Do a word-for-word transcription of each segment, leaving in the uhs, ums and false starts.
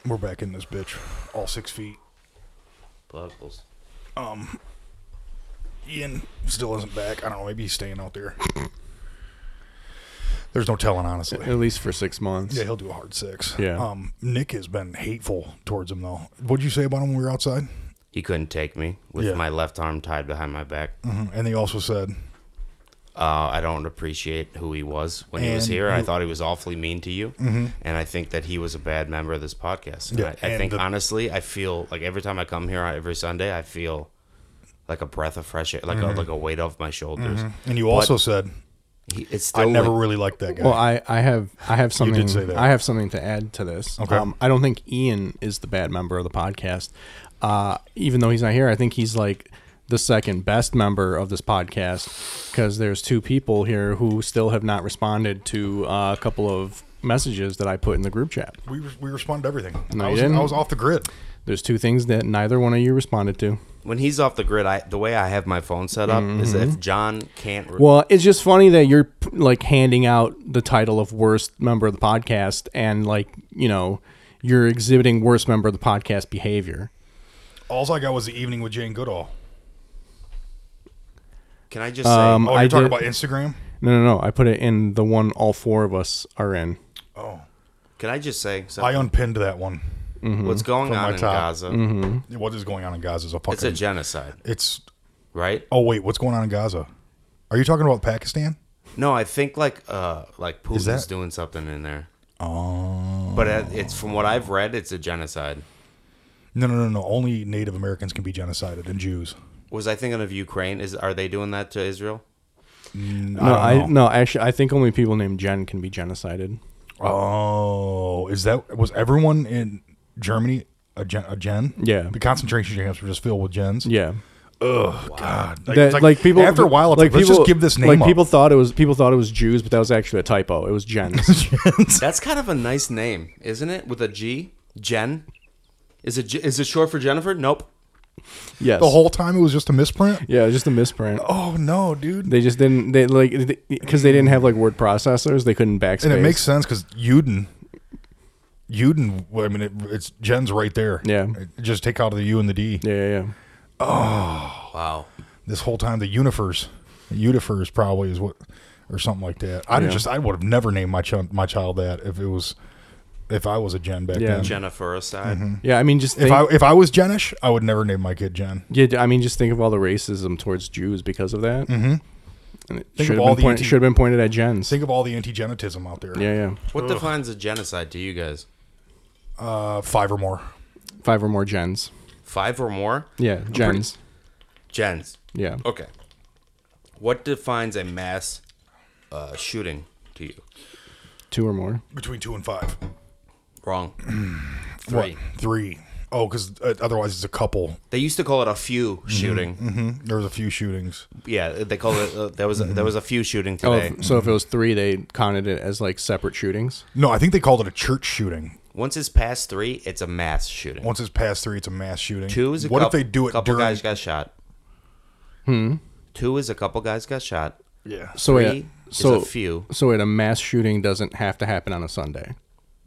We're back in this bitch. All six feet. Plugables. Um, Ian still isn't back. I don't know. Maybe he's staying out there. There's no telling, honestly. At least for six months. Yeah, he'll do a hard six. Yeah. Um, Nick has been hateful towards him, though. What'd you say about him when we were outside? He couldn't take me with Yeah. my left arm tied behind my back. Mm-hmm. And he also said, Uh, I don't appreciate who he was when he was And here. I you- thought he was awfully mean to you, mm-hmm. and I think that he was a bad member of this podcast. And Yeah, I, I and think the- honestly, I feel like every time I come here every Sunday, I feel like a breath of fresh air, like Mm-hmm. a, like a weight off my shoulders. and you But also said, he, it's still I never like- really liked that guy. Well, I, I have I have something say that. I have something to add to this. Okay. Um, I don't think Ian is the bad member of the podcast. Uh, even though he's not here, I think he's like the second best member of this podcast because there's two people here who still have not responded to uh, a couple of messages that I put in the group chat. we we responded to everything. No, I you was, didn't. I was off the grid. There's two things that neither one of you responded to. when he's off the grid. I the way I have my phone set up is that if John can't. Re- Well, it's just funny that you're like handing out the title of worst member of the podcast and like, you know, you're exhibiting worst member of the podcast behavior. All I got was the evening with Jane Goodall. can I just say? Um, Oh, you're I talking did- about Instagram? No, no, no. I put it in the one all four of us are in. Oh. can I just say I something? unpinned that one. What's going From my on in top. Gaza? What is going on in Gaza is a fucking... It's a genocide, It's... right? Oh, wait. What's going on in Gaza? Are you talking about Pakistan? No, I think like uh like Putin's that- doing something in there. Oh. But it- it's from what I've read, it's a genocide. No, no, no, no. Only Native Americans can be genocided and Jews. Was I thinking of Ukraine? Is are they doing that to Israel? Mm, No, I, I, don't know. no, actually, I think only people named Jen can be genocided. Oh, is that... Was everyone in Germany a gen? A gen? Yeah. The concentration camps were just filled with gens? Yeah, Ugh, God. Like, that, it's like, like, people After a while, it's like, let's people, just give this name like up. people thought it was people thought it was Jews, but that was actually a typo. It was Jens. That's kind of a nice name, isn't it? With a G, Jen. Is it is it short for Jennifer? Nope. Yes, The whole time it was just a misprint? yeah, it was just a misprint. Oh, no, dude. They just didn't they like because they didn't have like word processors. They couldn't backspace. And it makes sense because Uden, Uden, well, I mean, it, it's Jen's right there. Yeah. Just take out the U and the D. Yeah, yeah, yeah. Wow. This whole time, the Unifers, Unifers probably is what, or something like that. I Yeah. just, I would have never named my child, my child that if it was, if I was a Jen back Yeah. then. Jennifer aside. Yeah, I mean, just If think, I if I was Jenish, I would never name my kid Jen. yeah, I mean, just think of all the racism towards Jews because of that. Mm-hmm. And it Think should of have all been, the point, anti- should have been pointed at Jens. Think of all the anti-Genitism out there. Yeah, yeah. What defines a genocide to you guys? Uh, five or more. Five or more Jens. Five or more? Yeah, Jens. Gens. Yeah. Okay. What defines a mass uh, shooting to you? Two or more. Between two and five. Wrong. What? Three. Three. Oh, because uh, otherwise it's a couple. They used to call it a few shooting. Mm-hmm. There was a few shootings. Yeah, they call it. Uh, there was a, there was a few shooting Oh, today. if- so if it was three, they counted it as like separate shootings. No, I think they called it a church shooting. Once it's past three, it's a mass shooting. Once it's past three, it's a mass shooting. Two is a what couple, if they do it couple during? guys got shot. Hmm. Two is a couple guys got shot. Yeah. So Three wait, is so a few. so wait, a mass shooting doesn't have to happen on a Sunday.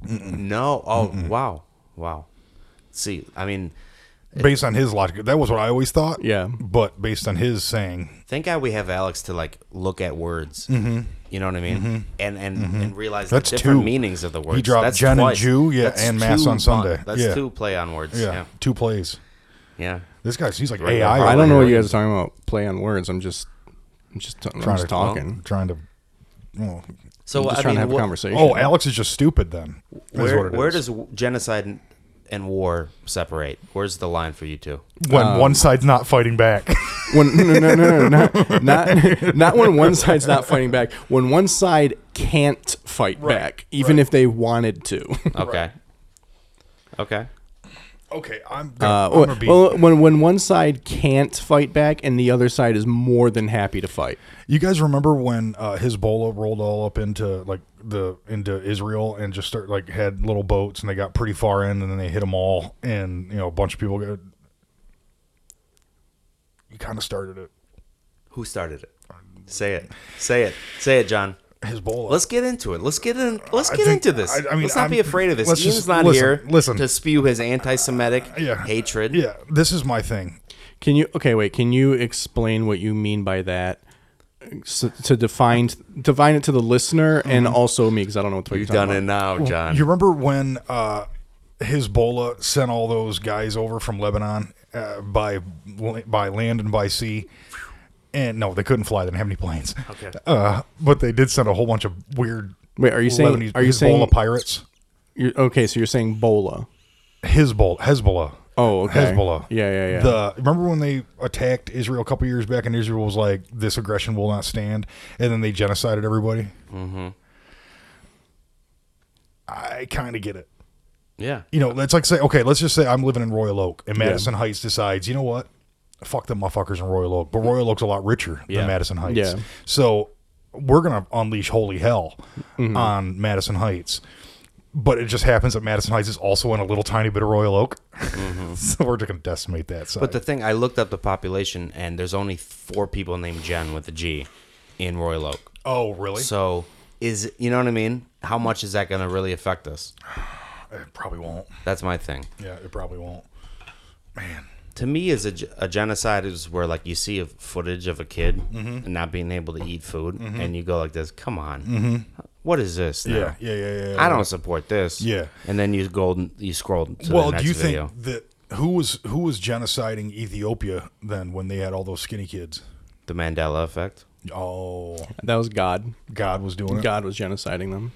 No. Oh, wow. Wow. See, I mean, Based on his logic, that was what I always thought. Yeah. But based on his saying, thank God we have Alex to like look at words. Mm-hmm. You know what I mean? And and and realize That's the different two. meanings of the words. He dropped That's Jen and twice. Jew, yeah, That's and Mass two on Sunday. pun- That's Yeah. two play on words. yeah, Yeah. two plays. Yeah. This guy's he's like Right, A I. right. I over don't know here. what you guys are talking about. Play on words. I'm just, I'm just, I'm Trying just to- talking. Trying to. Well, So I'm just I trying mean, to have wh- a conversation. oh, Alex is just stupid. Then is where what it where is. does genocide and- and war separate? Where's the line for you two? when um, one side's not fighting back? When no, no, no, no, no, not, not not when one side's not fighting back. When one side can't fight Right, back, even right. if they wanted to. Okay. Okay. Okay, I'm Uh, gonna, I'm well, gonna be. well, when when one side can't fight back and the other side is more than happy to fight. You guys remember when uh, Hezbollah rolled all up into like the into Israel and just start like had little boats and they got pretty far in and then they hit them all and you know a bunch of people got. You kind of started it. Who started it? Say it. Say it. Say it, John. Hezbollah. Let's get into it. Let's get in. Let's I get think- into this. I- I mean, let's not be I'm- afraid of this. let's Ian's just- not listen, here listen. to spew his anti-Semitic Yeah. hatred. Yeah, this is my thing. Can you okay? Wait. Can you explain what you mean by that? So, to define define it to the listener and also me because I don't know what you're You've talking done it about. now, John. You remember when uh, Hezbollah sent all those guys over from Lebanon uh, by by land and by sea? And no, they couldn't fly. They didn't have any planes. Okay. Uh, but they did send a whole bunch of weird. Wait, are you saying? Lebanese, Are you Hezbollah saying? pirates? You're, okay, so you're saying Bola. Hezbollah. Hezbollah. Oh, okay. Hezbollah. Yeah, yeah, yeah. The remember when they attacked Israel a couple years back, and Israel was like, "This aggression will not stand," and then they genocided everybody. Mm-hmm. I kind of get it. Yeah. You know, let's like say, okay, let's just say I'm living in Royal Oak, and Madison Heights decides, you know what? Fuck them motherfuckers in Royal Oak. But Royal Oak's a lot richer Yeah. than Madison Heights. Yeah. So we're gonna unleash holy hell Mm-hmm. on Madison Heights. But it just happens that Madison Heights is also in a little tiny bit of Royal Oak. So we're just gonna decimate that side. But the thing, I looked up the population, and there's only four people named Jen with a G in Royal Oak. oh, really? So is you know what I mean? How much is that going to really affect us? It probably won't. That's my thing. Yeah, it probably won't. Man. To me, is a, ge- a genocide is where like you see a footage of a kid Mm-hmm. and not being able to eat food, and you go like this. Come on, what is this? Now? Yeah, yeah, yeah, yeah. I don't support this. Yeah. And then you go you scroll to Well, the next do you video. think that who was who was genociding Ethiopia then when they had all those skinny kids? The Mandela effect. Oh, That was God. God was doing it. God was genociding them.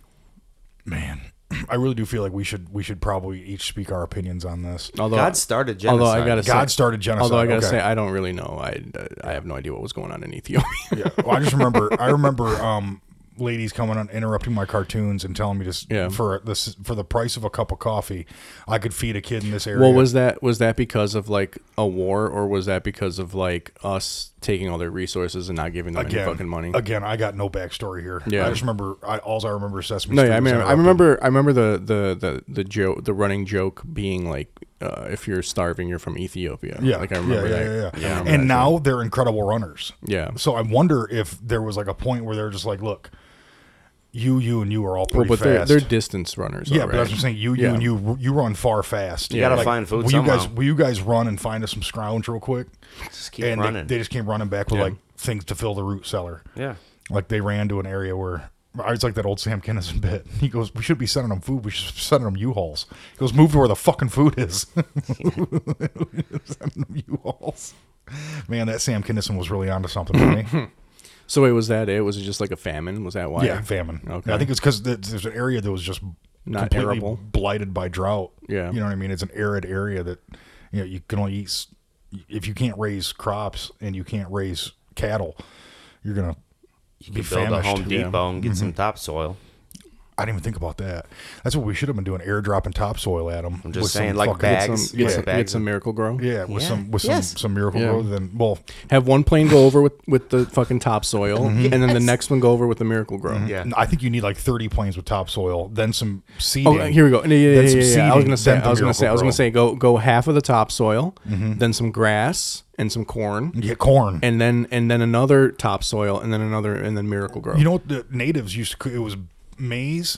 Man, I really do feel like we should we should probably each speak our opinions on this. Although, God started genocide. although I gotta say, God started genocide. although I gotta okay. say, I don't really know. I I have no idea what was going on in Ethiopia. Yeah. Well, I just remember I remember um, ladies coming on interrupting my cartoons and telling me just Yeah. for this for the price of a cup of coffee, I could feed a kid in this area. Well, was that was that because of like a war, or was that because of like us taking all their resources and not giving them again, any fucking money? Again, I got no backstory here. Yeah. I just remember I all I remember is Sesame No, Street yeah, I was mean, I interrupted. remember, I remember the the the the joke, the running joke being like, uh, if you're starving, you're from Ethiopia. Yeah, like I remember yeah, that. yeah, yeah, yeah. I remember And that now joke. they're incredible runners. yeah. So I wonder if there was like a point where they're just like, look, you, you, and you are all Well, pretty but they're fast. they're distance runners. yeah, all but that's right? what I'm saying. You, you, Yeah. and you, you run far fast. You gotta Like, find food Will you guys, somehow. will you guys run and find us some scrounge real quick? Just keep and they, running. they just came running back with Yeah. like things to fill the root cellar. yeah. Like they ran to an area where I was like that old Sam Kinison bit. He goes, "We should be sending them food. We should be sending them U-Hauls." He goes, "Move to where the fucking food is." Sending them U-Hauls. Man, that Sam Kinison was really onto something for me. So wait, was that it? Was it just like a famine? Was that why? Yeah, famine. Okay. I think it's because there's an area that was just Not completely arable. blighted by drought. Yeah. You know what I mean? It's an arid area that, you know, you can only eat, s- if you can't raise crops and you can't raise cattle, you're going to You be could build a famished. Home Yeah. Depot and get some topsoil. I didn't even think about that. That's what we should have been doing, airdropping topsoil at them. I'm just saying, like Get bags. some, get, Yeah. some, bags get some of- Miracle Grow. Yeah, with Yeah. some with Yes. some some miracle Yeah. grow. Then well, Have one plane go over with, with the fucking topsoil, Mm-hmm. and then the next one go over with the Miracle Grow. Yeah. I think you need like thirty planes with topsoil, then some seeding. Oh, here we go. Yeah, yeah, Then yeah, some yeah, yeah. I was seeding, gonna say, then I the was gonna say, I was Miracle gonna say, go go half of the topsoil, Mm-hmm. then some grass and some corn, You get corn. and then and then another topsoil, and then another, and then Miracle Grow. You know what the natives used to cook? It was maize,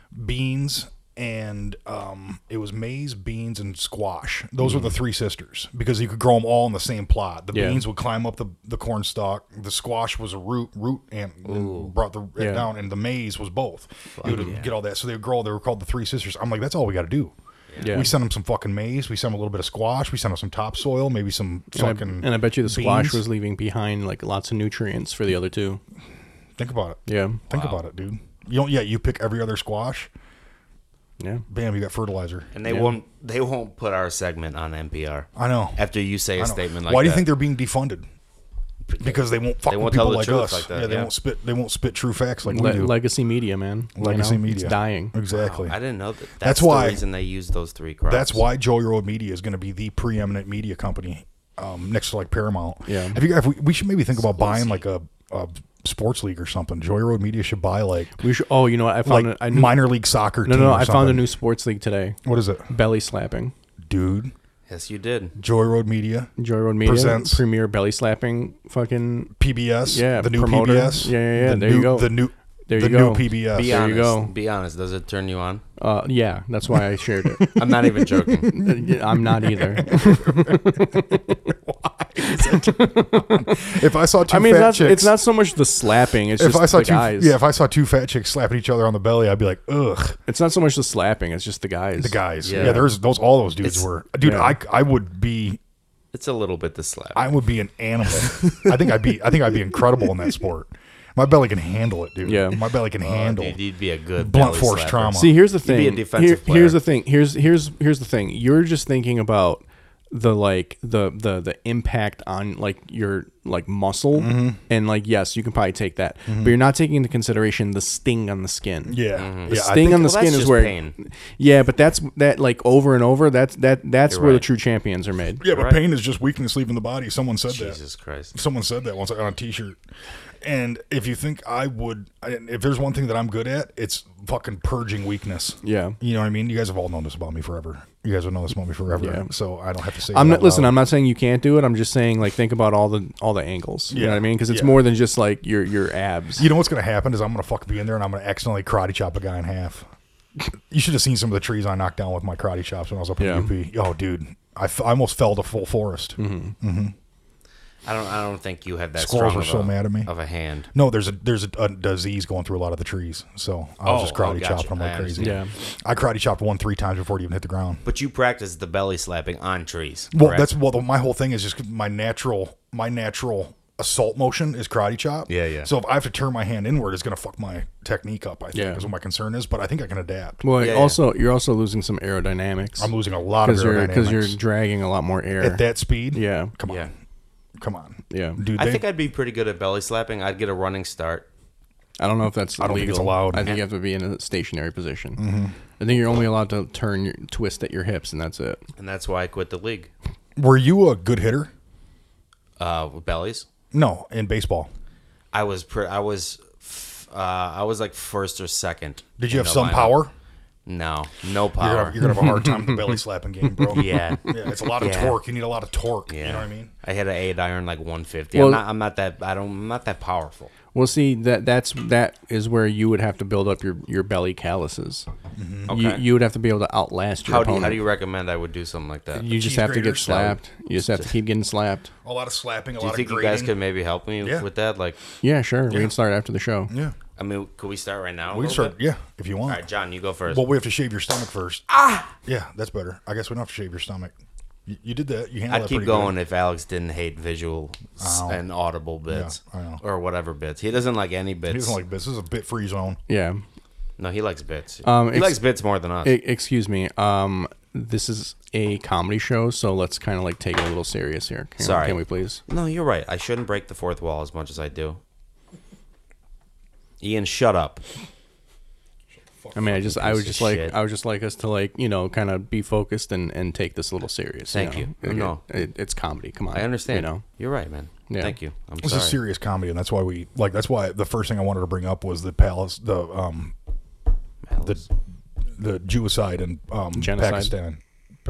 beans, and um, it was maize, beans, and squash. Those were the three sisters because you could grow them all in the same plot. The Yeah. beans would climb up the, the corn stalk. The squash was a root root and, and brought the it Yeah. down, and the maize was both. You would get all that. So they would grow. They were called the three sisters. I'm like, that's all we got to do. Yeah. We send them some fucking maize. We send them a little bit of squash. We send them some topsoil, maybe some and, I, fucking. and I bet you the squash beans. was leaving behind like lots of nutrients for the other two. Think about it. Yeah, Think about it, dude. You don't. Yeah, you pick every other squash. yeah. Bam, you got fertilizer. And they Yeah. won't they won't put our segment on N P R I know. after you say I a know. statement like Why do you that. think they're being defunded? Because they won't fuck They with won't people tell the like truth us. like that, yeah, they yeah. won't spit. They won't spit true facts like Le- we do. legacy media, man. You Legacy know, media. It's dying. Exactly. I didn't know that. That's, That's the why- reason they use those three crops. That's why Joey Road Media is going to be the preeminent media company um, next to like Paramount. Yeah. Have you? Have we, we should maybe think about buying like a, a sports league or something. Joey Road Media should buy like We should. Oh, you know what? I found. like a, I knew, minor league soccer. no, team no, or I found a something. new sports league today. What is it, Belly slapping. dude? Yes, you did. Joey Road Media, Joy Road Media Presents- premier belly slapping fucking P B S. Yeah, the new promoter. P B S. Yeah, yeah, yeah, The there new, you go. The new There the you go. new P B S. Be There honest. you go. Be honest. Does it turn you on? Uh, yeah, that's why I shared it. I'm not even joking. I'm not either. If I saw two I mean, fat that's, chicks, it's not so much the slapping. It's if just I saw the two, guys. yeah, if I saw two fat chicks slapping each other on the belly, I'd be like, ugh. It's not so much the slapping. It's just the guys. The guys, Yeah. yeah, there's those. All those dudes It's- were, dude. yeah. I I would be, It's a little bit the slap. I would be an animal. I think I'd be, I think I'd be incredible in that sport. My belly can handle it, dude. Yeah. my belly can Oh, handle dude, you'd be a good blunt belly force slapper. trauma. See, here's the You'd be thing. a defensive Here- here's player. the thing. Here's here's here's the thing. You're just thinking about the like the the the impact on like your like muscle, Mm-hmm. and like yes, you can probably take that, but you're not taking into consideration the sting on the skin. yeah, Mm-hmm. The yeah. I sting think- on the well, that's skin is just where, pain. yeah, but that's that like over and over. That's that that's You're where the right. true champions are made. yeah, but Right. pain is just weakness leaving the body. Someone said that. Jesus Christ. Someone said that once on a T-shirt. And if you think I would, if there's one thing that I'm good at, it's fucking purging weakness. Yeah. You know what I mean? You guys have all known this about me forever. You guys have known this about me forever. Yeah. So I don't have to say. I'm it not out listen. loud. I'm not saying you can't do it. I'm just saying like think about all the all the angles. You know Yeah. what I mean? Because it's Yeah. more than just like your your abs. You know what's gonna happen is I'm gonna fucking be in there and I'm gonna accidentally karate chop a guy in half. You should have seen some of the trees I knocked down with my karate chops when I was up in Yeah. U P. Oh, dude, I, f- I almost felled a full forest. Mm-hmm. I don't. I don't think you have that Squirrels strong are of so a, mad at me. of a hand. No, there's a there's a, a disease going through a lot of the trees, so I was Oh, just karate oh, gotcha. chopping them like I crazy. Yeah. I karate chopped one three times before it even hit the ground. But you practice the belly slapping on trees. Well, correct? that's well. the- My whole thing is just my natural, my natural assault motion is karate chop. Yeah, yeah. So if I have to turn my hand inward, it's gonna fuck my technique up. I think Yeah. is what my concern is. But I think I can adapt. Well, Yeah, yeah. also you're also losing some aerodynamics. I'm losing a lot of because you're because you're aerodynamics dragging a lot more air. at that speed. Yeah. Come on. Yeah. Come on. Yeah. Dude, I they, think I'd be pretty good at belly slapping. I'd get a running start. I don't know if that's I don't think legal. it's allowed. I think you have to be in a stationary position. Mm-hmm. I think you're only allowed to turn your twist at your hips, and that's it. And that's why I quit the league. were you a good hitter? Uh, with bellies. No, in baseball. I was pre- I was f- uh, I was like first or second. Did you in have the some lineup. power? No, no You're power. gonna, you're gonna have a hard time with the belly slapping game, bro. Yeah. Yeah, it's a lot of Yeah. torque. You need a lot of torque. Yeah. You know what I mean? I hit an eight iron like one fifty. Well- I'm not. I'm not that. I don't. I'm not that powerful. Well, see that that's that is where you would have to build up your, your belly calluses. You, Okay. you would have to be able to outlast your How do you, opponent. how do you recommend I would do something like that? You just cheese have to grater get slap. slapped. You just have to keep getting slapped. A lot of slapping. A do you lot think of you guys grating. could maybe help me Yeah. with that? Like, Yeah, sure. We Yeah. can start after the show. Yeah, I mean, could we start right now? a we can little start. bit? Yeah, if you All want. right, John, you go first. Well, we have to shave your stomach first. Ah. Yeah, that's better. I guess we don't have to shave your stomach. You, you did that. You handled I'd that keep pretty going good. if Alex didn't hate visual s- Oh. and audible bits I know. or whatever bits. He doesn't like any bits. He doesn't like this. This is a bit free zone. Yeah. no, he likes bits. Um, he ex- likes bits more than us. E- excuse me. Um, this is a comedy show, so let's kind of like take it a little serious here. Can, Sorry. can we please? no, you're right. I shouldn't break the fourth wall as much as I do. Ian, shut up. I mean, I just, I piece would of just like, shit. I would just like us to like, you know, kind of be focused and, and take this a little serious. Thank know? you. It- No. it- it's comedy. Come on. I understand. You know. You're right, man. Yeah. Thank you. I'm This sorry. is serious comedy, and that's why we like. That's why the first thing I wanted to bring up was the palace, the um, Malice. the Jewicide in um, Genocide. Pakistan. Pa-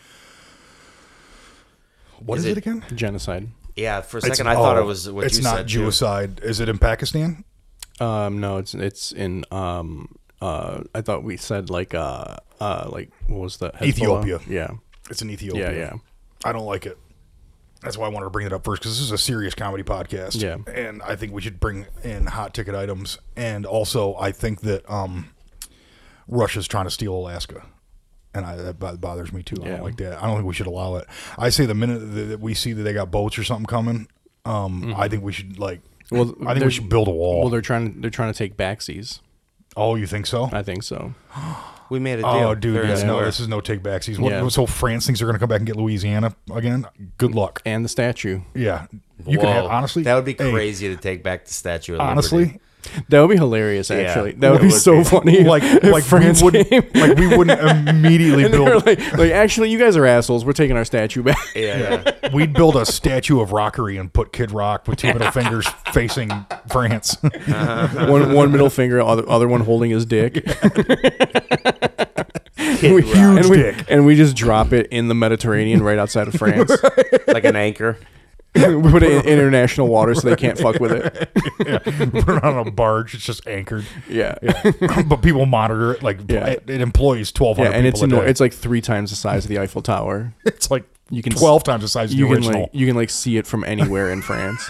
What Is is, it, it- again? Genocide. Yeah, for a It's- second I thought oh, it was what it's you not said. too. Jewicide. Is it in Pakistan? Um, no, it's it's in um uh I thought we said like uh uh like what was the Hezbollah? Ethiopia. Yeah. It's in Ethiopia. Yeah, yeah. I don't like it. That's why I wanted to bring it up first because this is a serious comedy podcast. Yeah. and I think we should bring in hot ticket items, and also I think that um, Russia's trying to steal Alaska. And I, that bo- bothers me too. I Yeah. don't like that. I don't think we should allow it. I say the minute that that we see that they got boats or something coming, um, I think we should like. Well, I think they're- we should build a wall. Well, they're trying they're trying to take backsies. oh, you think so? I think so. We made a deal. Oh, dude, Fair yeah, and no, square. this is no take backsies. What- Yeah. So France thinks they're going to come back and get Louisiana again. Good luck. And the statue. Yeah, you can have Whoa. honestly. That would be hey, crazy to take back the Statue of Honestly, Liberty. That would be hilarious. Yeah. Actually, that would It be would so be. funny. like if like France we wouldn't came. like we wouldn't immediately And they were build. like, like, actually, you guys are assholes. We're taking our statue back. Yeah, yeah. We'd build a statue of Rockery and put Kid Rock with two middle fingers facing France. one one middle finger, other other one holding his dick. Huge and we, dick. and we just drop it in the Mediterranean right outside of France. like an anchor. we put it in international water so they can't fuck with it. Yeah. Put it on a barge. It's just anchored. Yeah. Yeah. But people monitor it. Like Yeah. it, it employs twelve hundred Yeah, and it's people in, a day. it's like three times the size of the Eiffel Tower. It's like You can twelve times the size of the You can original. like you can like see it from anywhere in France.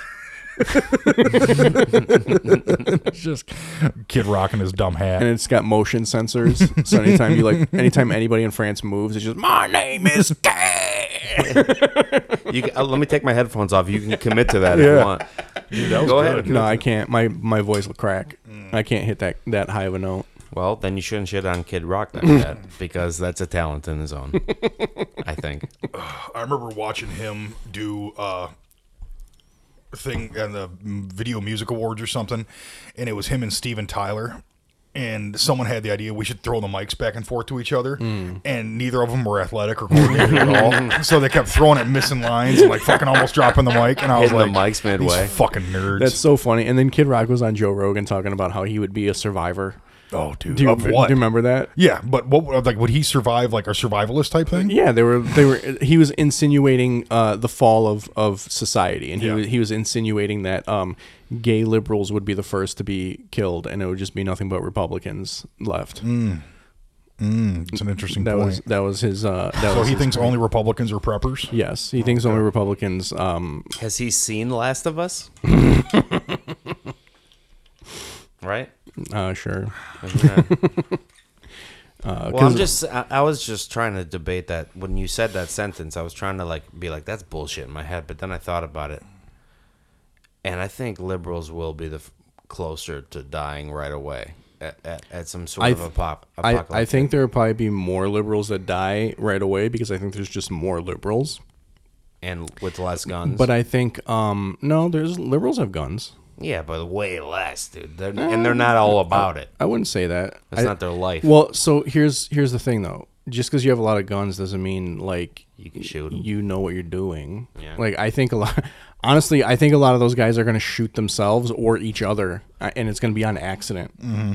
It's just Kid Rock in his dumb hat. And it's got motion sensors. So anytime you like anytime anybody in France moves, it's just my name is Gay. You can, uh, let me take my headphones off. You can commit to that if Yeah. you want. Dude, that was Go good. ahead. No, I can't. My my voice will crack. I can't hit that that high of a note. Well, then you shouldn't shit on Kid Rock like that because that's a talent in his own. I think. I remember watching him do uh thing at the Video Music Awards or something, and it was him and Steven Tyler, and someone had the idea we should throw the mics back and forth to each other, Mm. and neither of them were athletic or coordinated at all, so they kept throwing it, missing lines, and like fucking almost dropping the mic, and I was Hitting like, the mics midway. these fucking nerds. That's so funny. And then Kid Rock was on Joe Rogan talking about how he would be a survivor. oh, dude, Do you, of what? do you remember that? Yeah, but what like would he survive like a survivalist type thing? Yeah, they were they were he was insinuating uh, the fall of, of society, and he Yeah. was he was insinuating that um, gay liberals would be the first to be killed, and it would just be nothing but Republicans left. Mm, it's an interesting That point. was that was his. Uh, that so was he his thinks point. only Republicans are preppers. Yes, he thinks only Republicans. Um, Has he seen Last of Us? Right? uh, sure. Yeah. Uh, Well, I'm 'cause- just, I, I was just trying to debate that. When you said that sentence, I was trying to like be like, that's bullshit in my head. But then I thought about it. And I think liberals will be the f- closer to dying right away at, at, at some sort I of th- a pop. I, I think there will probably be more liberals that die right away because I think there's just more liberals. And with less guns. But I think um, no, there's liberals have guns. yeah, but way less, dude. They're, and they're not all about it. I wouldn't say that. That's I- not their life. Well, so here's here's the thing though. Just because you have a lot of guns doesn't mean like You can shoot 'em. you know what you're doing. Yeah. Like I think a lot. Honestly, I think a lot of those guys are going to shoot themselves or each other, uh, and it's going to be on accident.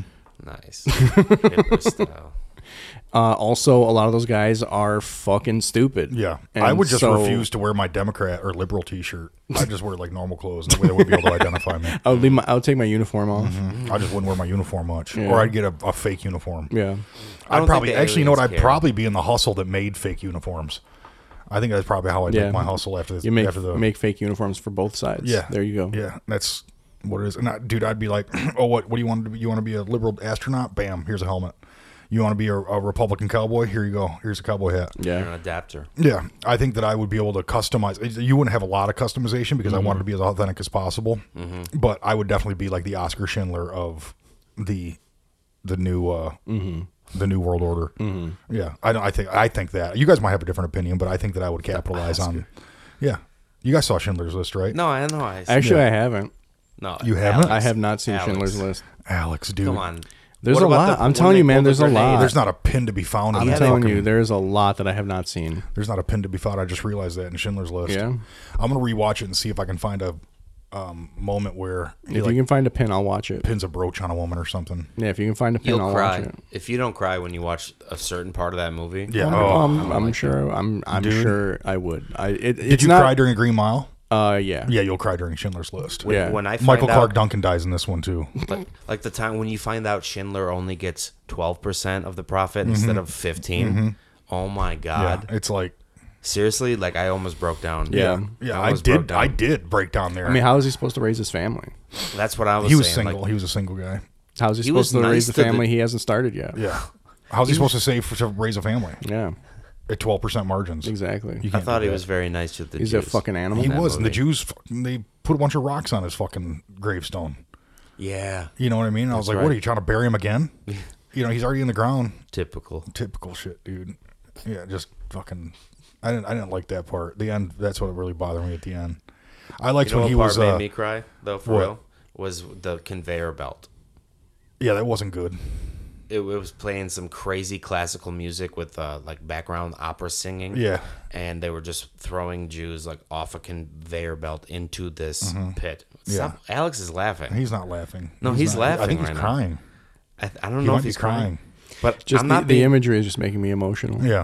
Nice. Hitler style. Uh, also, a lot of those guys are fucking stupid. Yeah, And I would just so- refuse to wear my Democrat or liberal T-shirt. I just wear like normal clothes, and that way they wouldn't be able to identify me. I would leave my. I would take my uniform off. I just wouldn't wear my uniform much, Yeah. or I'd get a, a fake uniform. Yeah. I I'd don't probably think the actually, you know what? I'd aliens care. probably be in the hustle that made fake uniforms. I think that's probably how I Yeah. make my hustle after this. You make after the make fake uniforms for both sides. yeah. There you go. Yeah, that's what it is. And I, dude, I'd be like, oh, what? What do you want to be? You want to be a liberal astronaut? Bam, here's a helmet. You want to be a, a Republican cowboy? Here you go. Here's a cowboy hat. Yeah. You're an adapter. Yeah, I think that I would be able to customize. You wouldn't have a lot of customization because Mm-hmm. I wanted to be as authentic as possible. But I would definitely be like the Oscar Schindler of the the new uh, Mm-hmm. the new world order. Yeah, I don't. I think I think that you guys might have a different opinion, but I think that I would capitalize on. Yeah, you guys saw Schindler's List, right? No, I know. I Actually, Yeah. I haven't. no. You haven't? I have not seen Alex. Schindler's List. Alex, dude, Come on. There's What a about lot. the- I'm when telling they you, man. pulled the There's a grenade? lot. there's not a pin to be found. In I'm that telling fucking- you, there's a lot that I have not seen. there's not a pin to be found. I just realized that in Schindler's List. Yeah. I'm gonna rewatch it and see if I can find a um, moment where he If like you can find a pin, I'll watch it. pins a brooch on a woman or something. Yeah, if you can find a pin, You'll I'll cry. watch it. If you don't cry when you watch a certain part of that movie. Yeah. I'm, Oh, I'm, I'm sure. I'm. I'm Dude. sure I would. I. It, Did it's you not, cry during Green Mile? Uh, yeah. Yeah, you'll cry during Schindler's List. When, Yeah. when I find Michael out, Clark Duncan dies in this one too. like, like the time when you find out Schindler only gets twelve percent of the profit Mm-hmm. instead of fifteen. Oh my Yeah, god. it's like Seriously, like I almost broke down. Yeah. yeah, I I almost broke did. down. I did break down there. I mean, how is he supposed to raise his family? That's what I was he was saying. single. Like, he was a single guy. How is he, He was supposed to nice raise the to the- family he hasn't started yet? Yeah. How's he, supposed to save for, to raise a family Yeah, at twelve percent margins? exactly. You I can't thought do he that. was very nice to the He's Jews. a fucking animal. He that was, and the movie. Jews. fucking- They put a bunch of rocks on his fucking gravestone. Yeah. You know what I mean? And I was like, right. what are you trying to bury him again? You know, he's already in the ground. Typical. Typical shit, dude. Yeah, just fucking. I didn't. I didn't like that part. The end. That's what really bothered me at the end. I liked You know when what he part was. made Uh, me cry though? For what? real, was the conveyor belt. yeah, that wasn't good. It, it was playing some crazy classical music with uh, like background opera singing. Yeah. And they were just throwing Jews like off a conveyor belt into this pit. Stop. Alex is laughing. He's not laughing. No, he's not. laughing I think he's right now. crying. I, I don't He know might if be he's crying. crying. But Just I'm the, not the being, imagery is just making me emotional. Yeah.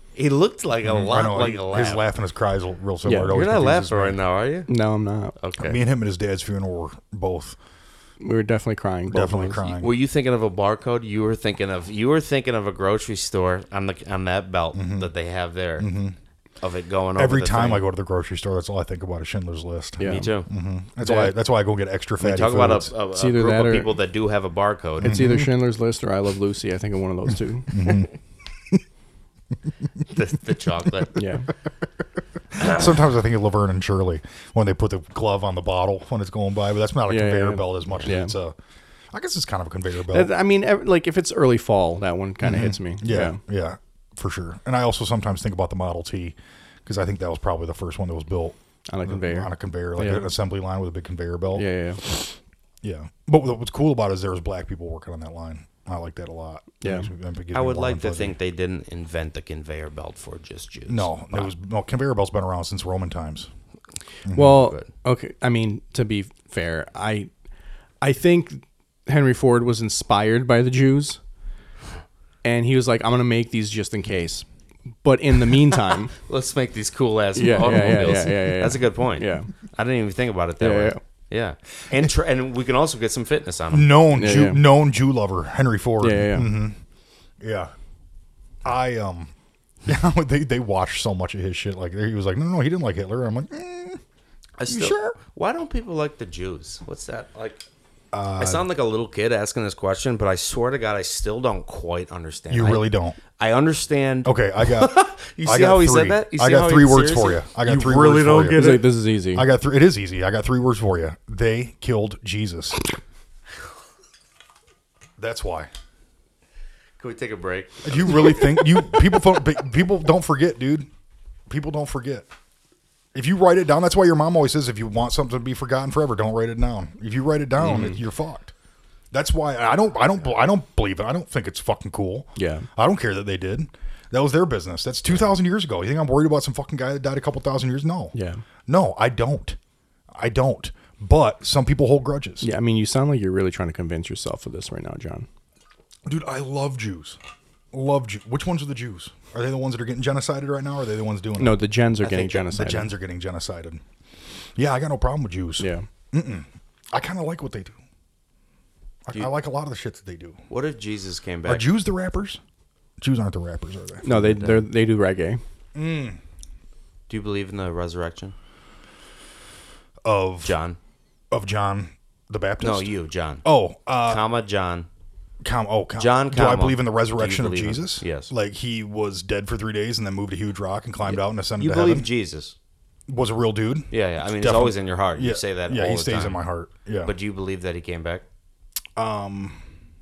He looked like a I lot know like a laugh. his laugh and his cry is real similar. Yeah. It always You're not confuses laughing me. right now, are you? No, I'm not. Okay. Me and him at his dad's funeral were both We were definitely crying. both definitely of us. crying. Were you thinking of a barcode? You were thinking of you were thinking of a grocery store on the on that belt that they have there, of it going over Every the time thing. I go to the grocery store, that's all I think about is Schindler's List. Yeah. Me too. That's That- why. That's why I go get extra We fatty talk foods. about a, a, It's a either group that of or- people that do have a barcode. It's either Schindler's List or I Love Lucy. I think of one of those two. the, the chocolate. Yeah. Sometimes I think of Laverne and Shirley when they put the glove on the bottle when it's going by, but that's not a Yeah, conveyor yeah. belt as much as Yeah. it's a. I guess it's kind of a conveyor belt. That- I mean, ev- like if it's early fall, that one kind of hits me. Yeah, yeah, for sure. And I also sometimes think about the Model T because I think that was probably the first one that was built On a conveyor. on a conveyor, like Yeah. an assembly line with a big conveyor belt. Yeah, yeah, Yeah. But what- what's cool about it is there was black people working on that line. I like that a lot. Yeah. It makes me- that gives I me would warm like and to fuzzy. think they didn't invent the conveyor belt for just Jews. No, it was no conveyor belt's been around since Roman times. Well, Good. okay. I mean, to be fair, I, I think Henry Ford was inspired by the Jews, and he was like, "I'm gonna make these just in case." But in the meantime, Let's make these cool ass Yeah, yeah, yeah, automobiles. yeah, yeah, yeah. That's a good point. Yeah. I didn't even think about it that Yeah, way. yeah. Yeah, and tr- and we can also get some fitness on them. Known Yeah, Jew, yeah. known Jew lover, Henry Ford. yeah, yeah, yeah. Mhm. Yeah. I um, yeah, they they watched so much of his shit. Like he was like, no, no, he didn't like Hitler. I'm like, eh. I still, sure? Why don't people like the Jews? What's that like? Uh, I sound like a little kid asking this question, but I swear to God, I still don't quite understand. you I- really don't. I understand. Okay, I got. You I see got how he three. said that? You I see got how three he- words for seriously? you. I got You three really words don't for get you. He's like, "This is easy." I got three. It is easy. I got three words for you. They killed Jesus. That's why. Can we take a break? Do you really think you people don't people don't forget, dude? People don't forget. If you write it down, that's why your mom always says, if you want something to be forgotten forever, don't write it down. If you write it down, it, you're fucked. That's why I don't I don't I don't believe it. I don't think it's fucking cool. Yeah. I don't care that they did. That was their business. That's two thousand years ago. You think I'm worried about some fucking guy that died a couple thousand years? No. Yeah. No, I don't. I don't. But some people hold grudges. Yeah, I mean, you sound like you're really trying to convince yourself of this right now, John. Dude, I love Jews. Love Jews. Which ones are the Jews? Are they the ones that are getting genocided right now, or are they the ones doing No, it? the gens are getting think genocided. The gens are getting genocided. Yeah, I got no problem with Jews. Yeah. I kind of like what they do. I, you- I like a lot of the shit that they do. What if Jesus came Are back? Jews the rappers? Jews aren't the rappers, are they? No, they they they do reggae. Do you believe in the resurrection, Of John? of John the Baptist? No, you, John. Oh, uh, comma John. com, oh, com, John Do I comma. believe in the Do you resurrection of believe in- Jesus? yes. Like he was dead for three days and then moved a huge rock and climbed out and ascended You to believe heaven. Jesus? Was a real dude. Yeah, yeah. I mean, it's Definitely. always in your heart. Yeah, You say that. Yeah, all he the stays time. in my heart. Yeah, But do you believe that he came back? um,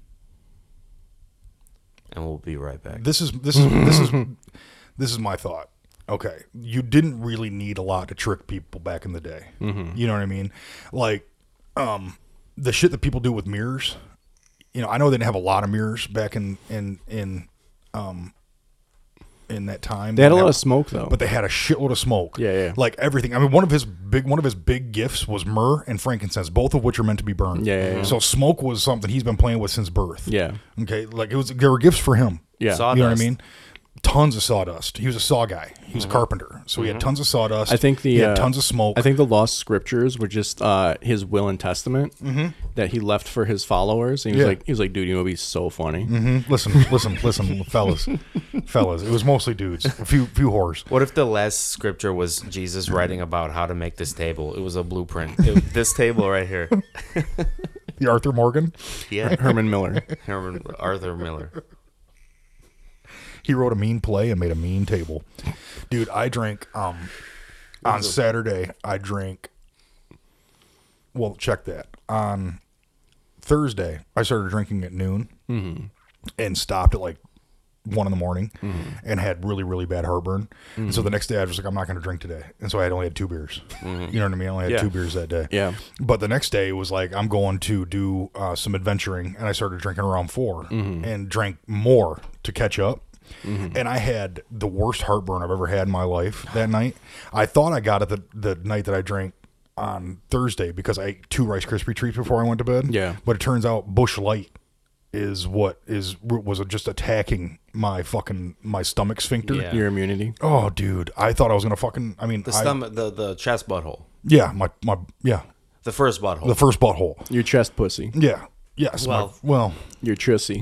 And we'll be right back. this is this is this is this is my thought. Okay, you didn't really need a lot to trick people back in the day. Mm-hmm. You know what I mean? Like, um, the shit that people do with mirrors. You know, I know they didn't have a lot of mirrors back in in in um in that time. They had a didn't lot have- of smoke though. but they had a shitload of smoke. Yeah, yeah. Like everything. I mean, one of his big one of his big gifts was myrrh and frankincense, both of which are meant to be burned. Yeah, yeah, yeah. So smoke was something he's been playing with since birth. Yeah. Okay, like it was. There were gifts for him. Yeah. Sawdust. You know what I mean? Tons of sawdust. He was a saw guy. He was a carpenter, so he had tons of sawdust. I think the he had uh, tons of smoke. I think the lost scriptures were just uh, his will and testament that he left for his followers. And he was Yeah. like, he was like, dude, you know, it'd be so funny. Mhm. Listen, listen, listen, fellas, fellas. It was mostly dudes. A few, few whores. What if the last scripture was Jesus writing about how to make this table? It was a blueprint. It, this table right here. The Arthur Morgan. Yeah. Herman Miller. Herman Arthur Miller. He wrote a mean play and made a mean table. Dude, I drank um on Saturday. I drank. Well, check that. On Thursday, I started drinking at noon and stopped at like one in the morning and had really, really bad heartburn. And so the next day I was like, I'm not going to drink today. And so I had only had two beers. You know what I mean? I only had Yeah. two beers that day. Yeah. But the next day it was like, I'm going to do uh, some adventuring. And I started drinking around four and drank more to catch up. And I had the worst heartburn I've ever had in my life that night. I thought I got it the, the night that I drank on Thursday because I ate two Rice Krispie treats before I went to bed. Yeah. But it turns out Bush Light is what is was just attacking my fucking my stomach sphincter. Yeah. Your immunity. Oh, dude, I thought I was gonna fucking. I mean, The I- stomach, the the chest butthole, Yeah, my my yeah, the first butthole. the first butthole. Your chest pussy. Yeah, yes. my- Well- well, Your chussy.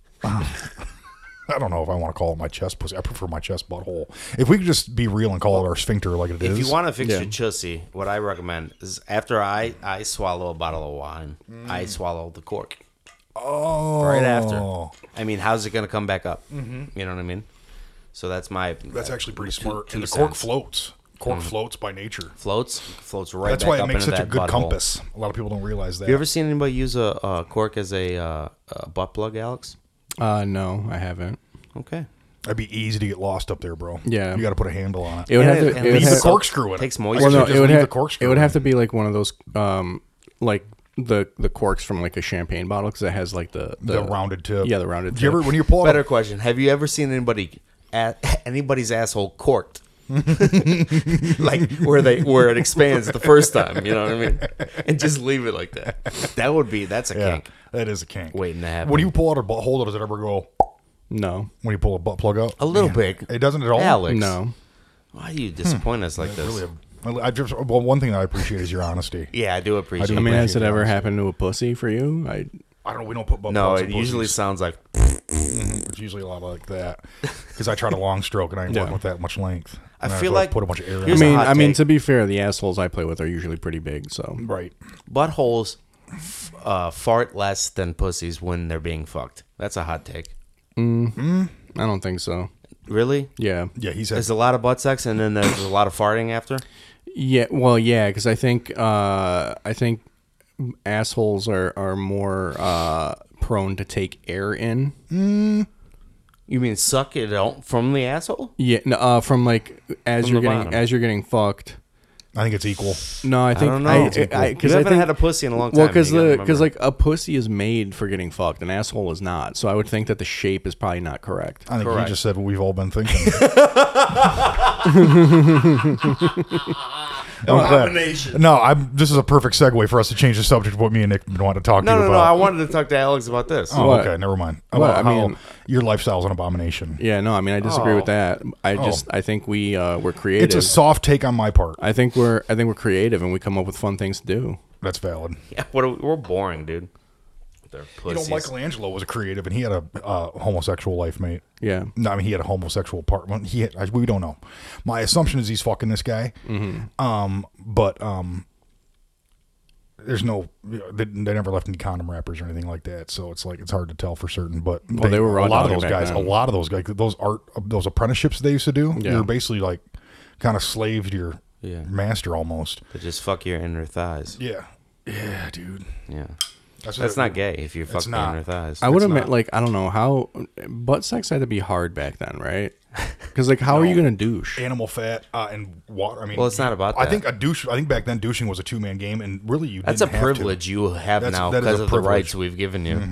I don't know if I want to call it my chest pussy. I prefer my chest butthole. If we could just be real and call it our sphincter like it is. If you want to fix Yeah. your chussy, what I recommend is after I, I swallow a bottle of wine, I swallow the cork. oh, Right after. I mean, how's it going to come back up? Mm-hmm. You know what I mean? So that's my... That's actually pretty smart. two And the cork cents. floats. Cork floats by nature. Floats, floats right That's back why it up makes into such a that good butthole. compass. A lot of people don't realize that. You ever seen anybody use a, a cork as a, uh, a butt plug, Alex? Uh, no, I haven't. Okay. That'd be easy to get lost up there, bro. Yeah. You got to put a handle on it. It would And have it- to. and It would leave Leave have, the corkscrew in it. Takes I moisture. guess well, you no, just it would leave have. the corkscrew It would in. have to be like one of those, um, like the the corks from like a champagne bottle because it has like the, the, rounded tip. Yeah, the rounded Do you tip. ever when you pull out Better a, question. Have you ever seen anybody, a anybody's asshole corked? Like where they where it expands the first time, you know what I mean? And just leave it like that. That would be that's a yeah, kink. that is a kink. Waiting to happen. When you pull out a butthole, does it ever go? No, When you pull a butt plug out, A little Man, bit. It doesn't at all. Alex, no. why do you disappoint us like this? Really, a- I just well, one thing that I appreciate is your honesty. Yeah, I do appreciate. do I mean, it. has it Appreciate ever it. happened to a pussy for you? I I don't know. We don't put butt No, plugs it in usually pussies. sounds like It's usually a lot like that because I tried a long stroke and I ain't Yeah. working with that much length. I And feel just like- put a bunch of air in. I Here's it. a mean, hot I mean, take. to be fair, the assholes I play with are usually pretty big. So Right. buttholes f- uh, fart less than pussies when they're being fucked. That's a hot take. I don't think so. Really? Yeah, Yeah, he said There's a lot of butt sex and then there's a lot of farting after. yeah. Well, yeah, because I think uh, I think assholes are are more uh, prone to take air in. You mean suck it out from the asshole? Yeah, no, uh, from like as From you're the getting bottom. as you're getting fucked. I think it's equal. No, I think don't know. I, It's equal. I, You because I haven't think had a pussy in a long time. well, because you gotta the because remember. like a pussy is made for getting fucked, an asshole is not. So I would think that the shape is probably not correct. I think Correct. he just said what we've all been thinking. I'm glad. Abomination. No, I'm. This is a perfect segue for us to change the subject of what me and Nick want to talk No, to you no, no. I about. wanted to talk to Alex about this. oh, What? okay, never mind. What? About I how mean- your lifestyle's an abomination. Yeah, no, I mean I disagree Oh. with that. I just I think we uh, we're creative. It's a soft take on my part. I think we're I think we're creative and we come up with fun things to do. That's valid. Yeah, what are we, we're boring, dude. They're You pussies. know, Michelangelo was a creative, and he had a uh, homosexual life mate. Yeah. No, I mean he had a homosexual partner. He had, I- we don't know. My assumption is he's fucking this guy. Mm-hmm. Um, but um, there's no they, they never left any condom wrappers or anything like that. So it's like it's hard to tell for certain. But Well, they were raw a lot of dogging those back guys. then. A lot of those guys. Those art those apprenticeships they used to do. Yeah. You're basically like kind of slave to your Yeah. master almost. To just fuck your inner thighs. Yeah. Yeah, dude. Yeah. That's, That's what- not gay if you fuck the not. inner thighs. I would It's admit, not. like, I don't know how butt sex had to be hard back then, right? Because, like, how are you No. going to douche? Animal fat uh, and water. I mean, Well, it's not about I that. think a douche. I think back then douching was a two man game, and really you. That's a didn't have to. privilege you have That's- now that is because a of the privilege. rights we've given you.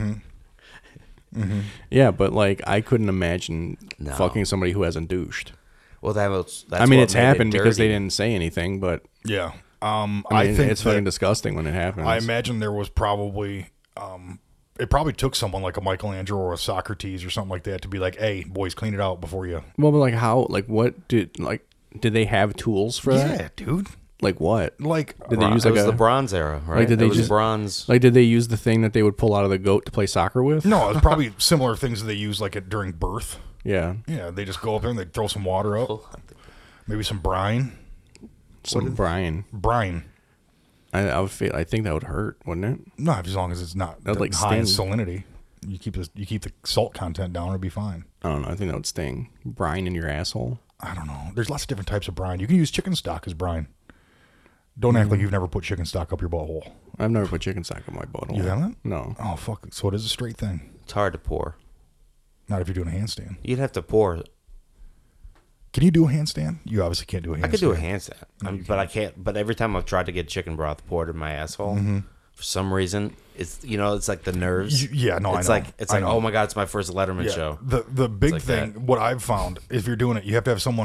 Mm-hmm. Yeah, but, like, I couldn't imagine No. fucking somebody who hasn't douched. Well, that was. That's I mean, what it's made it happened because they dirty. didn't say anything, but Yeah. Um, I, mean, think it's that- fucking disgusting when it happens. I imagine there was probably. Um, it probably took someone like a Michelangelo or a Socrates or something like that to be like, "Hey, boys, clean it out before you." well, but, like, how, like, what did, like, did they have tools for that? Yeah, dude. Like, what? Like, Did they Bron- use, it like, was a, the Bronze era, right? like, did they it was just- bronze? like, did they use the thing that they would pull out of the goat to play soccer with? no, it's probably similar things that they use like at, during birth. Yeah. Yeah, they just go up there and they throw some water up, maybe some brine. Some brine. Brine. I, I would feel. I think that would hurt, wouldn't it? No, as long as it's not That'd, like, high in sting. salinity. You keep the you keep the salt content down, it'll be fine. I don't know. I think that would sting. Brine in your asshole. I don't know. There's lots of different types of brine. You can use chicken stock as brine. Don't act like you've never put chicken stock up your butthole. I've never put chicken stock in my butthole. You haven't? No. Oh fuck! So it is a straight thing. It's hard to pour. Not if you're doing a handstand. You'd have to pour. Can you do a handstand? You obviously can't do a handstand. I could do a handstand, um, but I can't. But every time I've tried to get chicken broth poured in my asshole, for some reason, it's you know, it's like the nerves. You- yeah, no, I it's know. like it's I like know. oh my god, it's my first Letterman Yeah. show. The the big like thing, that. what I've found, if you're doing it, you have to have someone put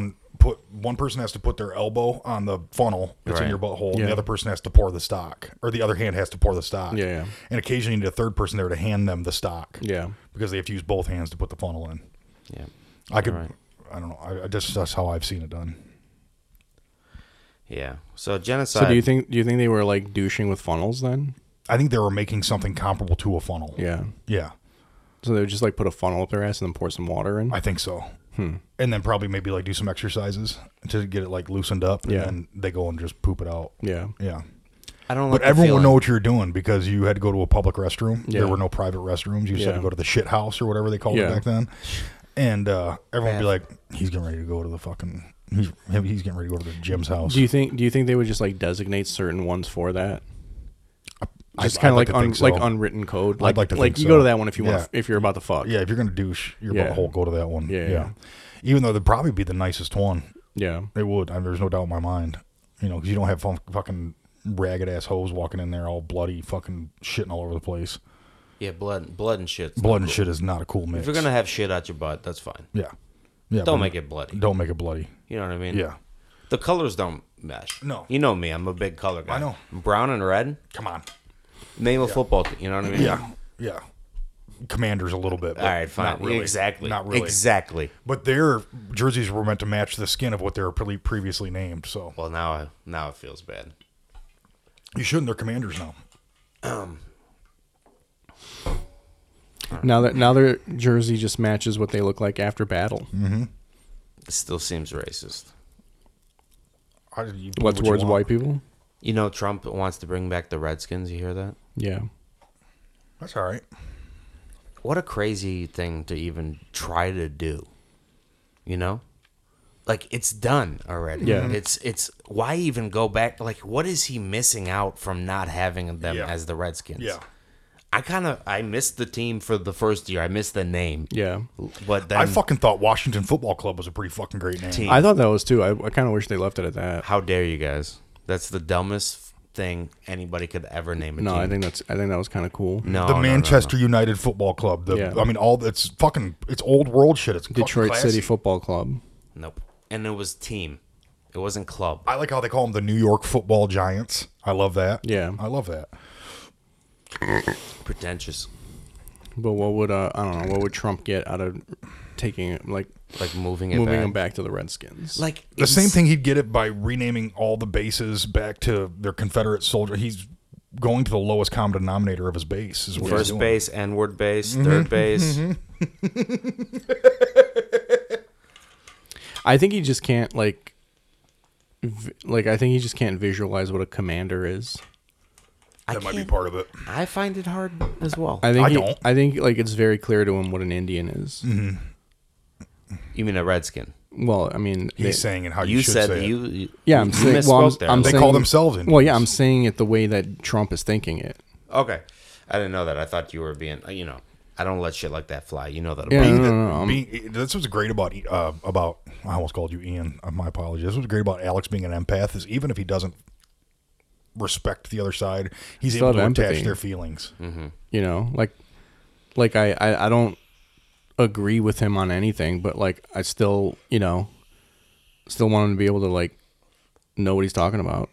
put one person has to put their elbow on the funnel that's in Right. your butthole, and Yeah. the other person has to pour the stock, or the other hand has to pour the stock. Yeah, yeah. And occasionally you need a third person there to hand them the stock. Yeah. Because they have to use both hands to put the funnel in. Yeah. I could, Right. I don't know. I, I just that's how I've seen it done. Yeah. So genocide. So do you think do you think they were like douching with funnels then? I think they were making something comparable to a funnel. Yeah. Yeah, So they would just like put a funnel up their ass and then pour some water in. I think so. Hmm. And then probably maybe like do some exercises to get it like loosened up, and Yeah. then they go and just poop it out. Yeah. Yeah. I don't. But like the everyone would feeling. know what you're doing because you had to go to a public restroom. Yeah. There were no private restrooms. You just had Yeah. to go to the shit house or whatever they called Yeah. it back then. And uh, everyone would be Bath. like, he's getting ready to go to the fucking, he's, he's getting ready to go to the Jim's house. Do you think do you think they would just like designate certain ones for that? Just I'd- kind I'd of like like to un, think so. like unwritten code. Like, like to like think you so. go to that one if you Yeah. want if you're about to fuck. Yeah, if you're going to douche your Yeah. butthole, go to that one. Yeah, yeah. Even though they'd probably be the nicest one. Yeah. It would. I mean, there's no doubt in my mind. You know, because you don't have fun, fucking ragged ass hoes walking in there all bloody, fucking shitting all over the place. Yeah, blood, blood and shit. Blood and shit is not a cool mix. If you're gonna have shit out your butt, that's fine. yeah, yeah. Don't but make it bloody. Don't make it bloody. You know what I mean? Yeah. The colors don't mesh. No. You know me. I'm a big color guy. I know. Brown and red. Come on. Name a football team. You know what I mean? Yeah, yeah. Commanders a little bit. But All right, fine. Not really. Exactly. Not really. Exactly. But their jerseys were meant to match the skin of what they were pre- previously named. So Well, now, I, now it feels bad. you shouldn't. They're Commanders now. Now that now their jersey just matches what they look like after battle. It still seems racist. How did you What you towards want? white people? You know, Trump wants to bring back the Redskins. You hear that? Yeah. That's all right. What a crazy thing to even try to do. You know? Like, it's done already. Yeah. It's, it's, why even go back? Like, what is he missing out from not having them Yeah. as the Redskins? Yeah. I kind of, I missed the team for the first year. I missed the name. Yeah. But then, I fucking thought Washington Football Club was a pretty fucking great name. Team. I thought that was too. I, I kind of wish they left it at that. how dare you guys? That's the dumbest thing anybody could ever name a No, team. I think that's I think that was kind of cool. no, The no, no, Manchester United Football Club. The, Yeah. I mean, all it's fucking it's old world shit. It's fucking Detroit classy. City Football Club. no. Nope. And it was team. It wasn't club. I like how they call them the New York Football Giants. I love that. Yeah. I love that. Pretentious. But what would uh I don't know what would Trump get out of taking it like Like moving it moving back. them back to the Redskins? Like The it's- same thing he'd get it by renaming all the bases back to their Confederate soldier. He's going to the lowest common denominator of his base. Is what he's First doing. base, N-word base, Mm-hmm. third base. I think he just can't like vi- like I think he just can't visualize what a commander is. I That might be can't- part of it. I find it hard as well. I think I he, don't. I think like it's very clear to him what an Indian is. You mean a redskin? Well, I mean, He's they- saying it how you, You should said say it. you, you. yeah, I'm you saying. misspoke Well, I'm, there. I'm They saying, call themselves Indians. Well, yeah, I'm saying it the way that Trump is thinking it. Okay, I didn't know that. I thought you were being. You know, I don't let shit like that fly. You know that. Yeah, About no, me. no, no, no, I'm- Being, that's what's great about uh, about I almost called you Ian. Uh, my apologies. That's what's great about Alex being an empath is even if he doesn't respect the other side, he's Still able to have attach empathy. their feelings. You know, like, like I, I, I don't agree with him on anything, but like I still, you know, still want him to be able to like know what he's talking about.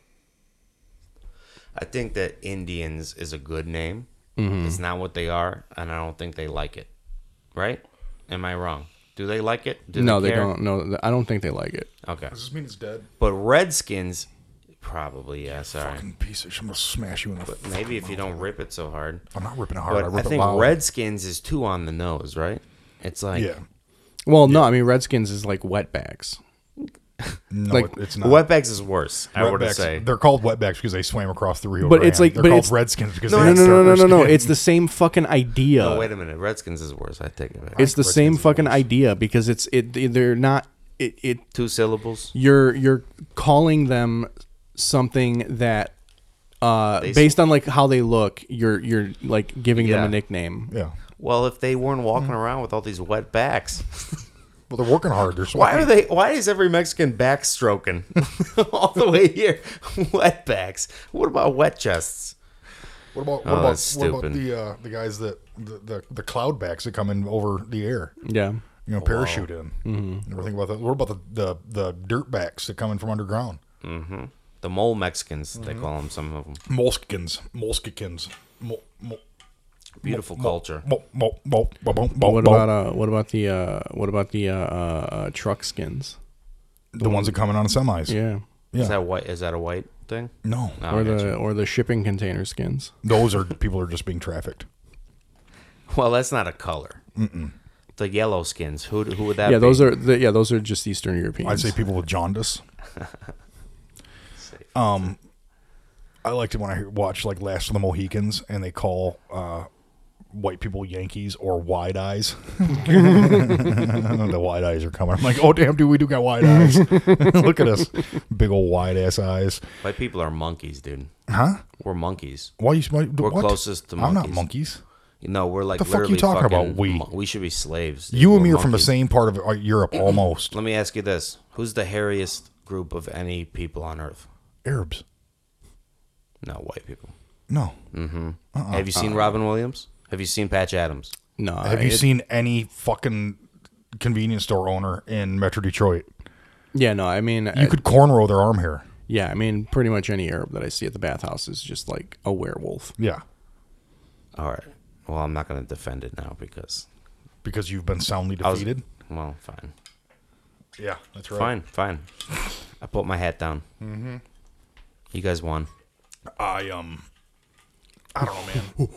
I think that Indians is a good name. Mm-hmm. It's not what they are, and I don't think they like it. Right? Am I wrong? Do they like it? Do no, they, care? don't. No, I don't think they like it. Okay, Does this mean it's dead? but Redskins, probably yeah. Sorry, Fucking piece of shit. I'm gonna smash you in the. but maybe if you don't rip it so hard. I'm not ripping it hard. I But rip I it think loud. Redskins is too on the nose, right? It's like Yeah. Well, no, I mean Redskins is like wetbacks. No, like, it, it's not. wetbacks is worse. I would Wetbacks, say. they're called wetbacks because they swam across the Rio But Grande. it's like- they're but called it's- Redskins because No, they No, had no, no, no, darker no, no. skin. It's the same fucking idea. No, wait a minute. Redskins is worse. I take it back. It's the Redskins same is fucking worse. idea because it's it. They're not. It. It. Two syllables. You're you're calling them something that, uh, They s- based on like how they look, you're you're like giving them Yeah. a nickname. Yeah. Well, if they weren't walking Mm. around with all these wet backs, Well, they're working hard. They're why sweating. are they? Why is every Mexican back stroking all the way here? Wet backs. What about wet chests? What about what Oh, about that's what about stupid. the uh, the guys that the, the the cloud backs that come in over the air? Yeah. you know, parachute in. Mm-hmm. Never think about that. What about the the, the dirtbacks that come in from underground? Mm-hmm. The mole Mexicans, mm-hmm. they call them, some of them. Moleskins. Moleskins. Mol, mol, Beautiful mol, culture. Mol, mol, mol, mol, mol, mol, What mol. about uh? What about the uh? What about the uh, uh, uh truck skins? The ones that come in on semis? Yeah. Yeah. Is that white? Is that a white thing? No. No, Or I got the you. or the shipping container skins. Those are people are just being trafficked. Well, that's not a color. Mm-mm. The yellow skins. Who who would that? Yeah, be? those are the, yeah, those are just Eastern Europeans. I'd say people with jaundice. um, I liked it when I watched like Last of the Mohicans, and they call uh, white people Yankees or wide eyes. The wide eyes are coming. I'm like, oh damn, dude, we do got wide eyes. Look at us, big old wide ass eyes. White people are monkeys, dude. Huh? We're monkeys. Why you? Why, We're what? closest to I'm not monkeys. monkeys. No, we're like The fuck you literally talking fucking about, we? mon- We should be slaves. dude. You and We're me are from the monkeys. same part of uh, Europe, almost. Let me ask you this: who's the hairiest group of any people on Earth? Arabs. No, white people. No. Mm-hmm. Uh-uh. Have you seen Robin Williams? Have you seen Patch Adams? no. Have I- you it- seen any fucking convenience store owner in Metro Detroit? Yeah, no. I mean, You I- could cornrow their arm hair. yeah. I mean, pretty much any Arab that I see at the bathhouse is just like a werewolf. Yeah. All right. Well, I'm not going to defend it now because. Because you've been soundly I was- defeated. Well, fine. Yeah, that's right. Fine, fine. I put my hat down. Mm-hmm. You guys won. I um, I don't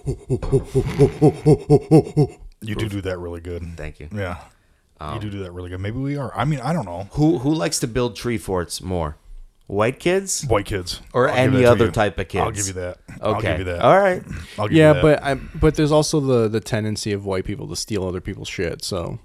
know, man. You do do that really good. Thank you. Yeah, Um, you do do that really good. Maybe we are. I mean, I don't know. Who who likes to build tree forts more? White kids? White kids Or I'll give any that to other you. type of kids? I'll give you that. Okay. I'll give you that. All right. I'll give Yeah, you that. but I but there's also the the tendency of white people to steal other people's shit. So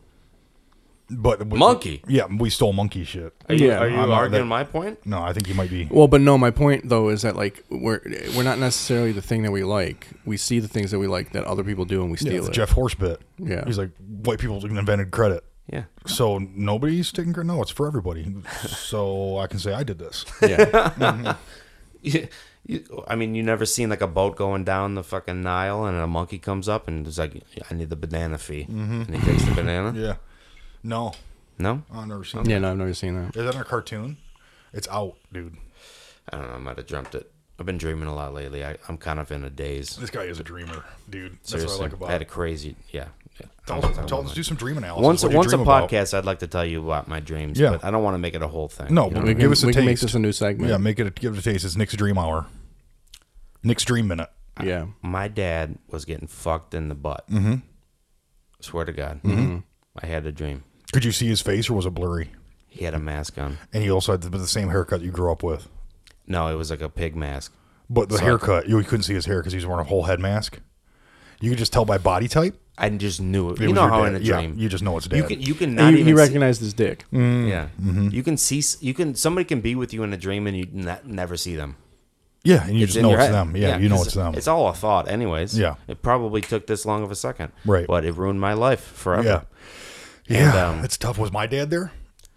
but we, Monkey. Yeah, we stole monkey shit. Are you, Yeah, are you I'm not arguing that- my point? No, I think you might be. well, but no. My point though is that like we're we're not necessarily the thing that we like. We see the things that we like that other people do, and we Yeah, steal the it. Jeff Horse bit. Yeah. He's like, white people invented credit. Yeah. So nobody's taking credit. No, it's for everybody. So I can say I did this. Yeah, You, you, I mean, you never seen like a boat going down the fucking Nile and a monkey comes up and it's like, I need the banana fee. And he takes the banana? Yeah. No, No? I've never seen yeah. that. No, I've never seen that. Is that in a cartoon? It's out, dude. I don't know. I might have dreamt it. I've been dreaming a lot lately. I, I'm kind of in a daze. This guy is a dreamer, dude. That's Seriously. what I like about I had a it. crazy, yeah. yeah. Tell us, tell us, do some dream analysis. Once, What'd you once a dream about? podcast, I'd like to tell you about my dreams, Yeah. but I don't want to make it a whole thing. No, you know but what I We mean? give can, us a we can make taste. this a new segment. Yeah, make it. A, give it a taste. It's Nick's Dream Hour. Nick's Dream Minute. yeah. My dad was getting fucked in the butt. Mm-hmm. Swear to God. Mm-hmm. I had a dream. Could you see his face, or was it blurry? He had a mask on. And he also had the, the same haircut you grew up with. No, it was like a pig mask. But the So- haircut, you couldn't see his hair because he was wearing a whole head mask. You could just tell by body type. I just knew it. It You was know your how dad. in a Yeah, dream you just know it's dad. you can you can And not you, even he see- recognized his dick. yeah. Mm-hmm. You can see you can somebody can be with you in a dream and you not, never see them. Yeah, and you It's just in know your it's head. them. Yeah, you know 'cause it's them. It's all a thought, anyways. Yeah. It probably took this long of a second. Right. But it ruined my life forever. Yeah. And, Yeah, um, it's tough. Was my dad there?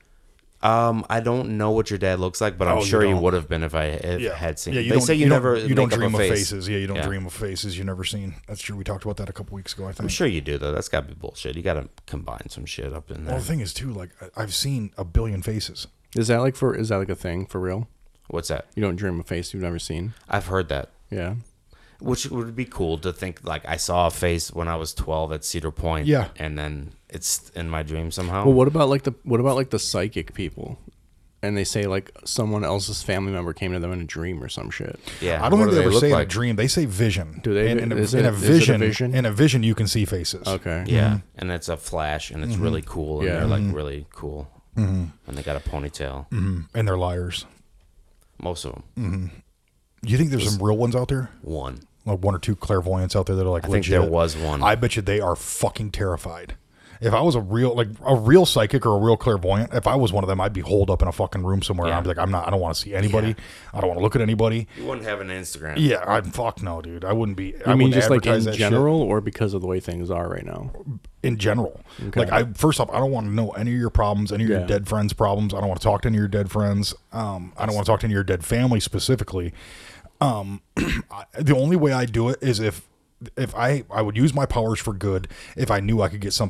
Um, I don't know what your dad looks like, but I'm Oh, you sure he don't. would have been if I if Yeah, had seen. Yeah, you they don't, say you, you never don't, you don't make up dream a of face. faces. Yeah, you don't Yeah. dream of faces you never seen. That's true. We talked about that a couple weeks ago. I think. I'm sure you do though. That's got to be bullshit. You got to combine some shit up in there. Well, the thing is too, like I- I've seen a billion faces. Is that like for? Is that like a thing for real? What's that? You don't dream of a face you've never seen. I've heard that. Yeah. Which would be cool to think like I saw a face when I was twelve at Cedar Point. Yeah. And then it's in my dream somehow. Well, what about like the what about like the psychic people? And they say like someone else's family member came to them in a dream or some shit. yeah. I don't what think do they ever look say in a like? dream. They say vision. Do they? In, in, a, Is in it- a is it a vision, vision? in a vision, you can see faces. Okay. Yeah. And it's a flash and it's really cool and Yeah. they're like really cool. And they got a ponytail. Mm-hmm. And they're liars. Most of them. You think there's some real ones out there? One. Like one or two clairvoyants out there that are like I think legit? there was one. I bet you they are fucking terrified. If I was a real, like a real psychic or a real clairvoyant, if I was one of them, I'd be holed up in a fucking room somewhere. Yeah. And I'd be like, I'm not. I don't want to see anybody. Yeah. I don't want to look at anybody. You wouldn't have an Instagram. Yeah, I'd fuck no, dude. I wouldn't be. I I mean, wouldn't just like in advertise that shit. general, or because of the way things are right now. in general. Okay. Like I first off, I don't want to know any of your problems, any of your Yeah. dead friends' problems. I don't want to talk to any of your dead friends. Um, I don't want to talk to any of your dead family specifically. Um, I, the only way I do it is if if I I would use my powers for good if I knew I could get something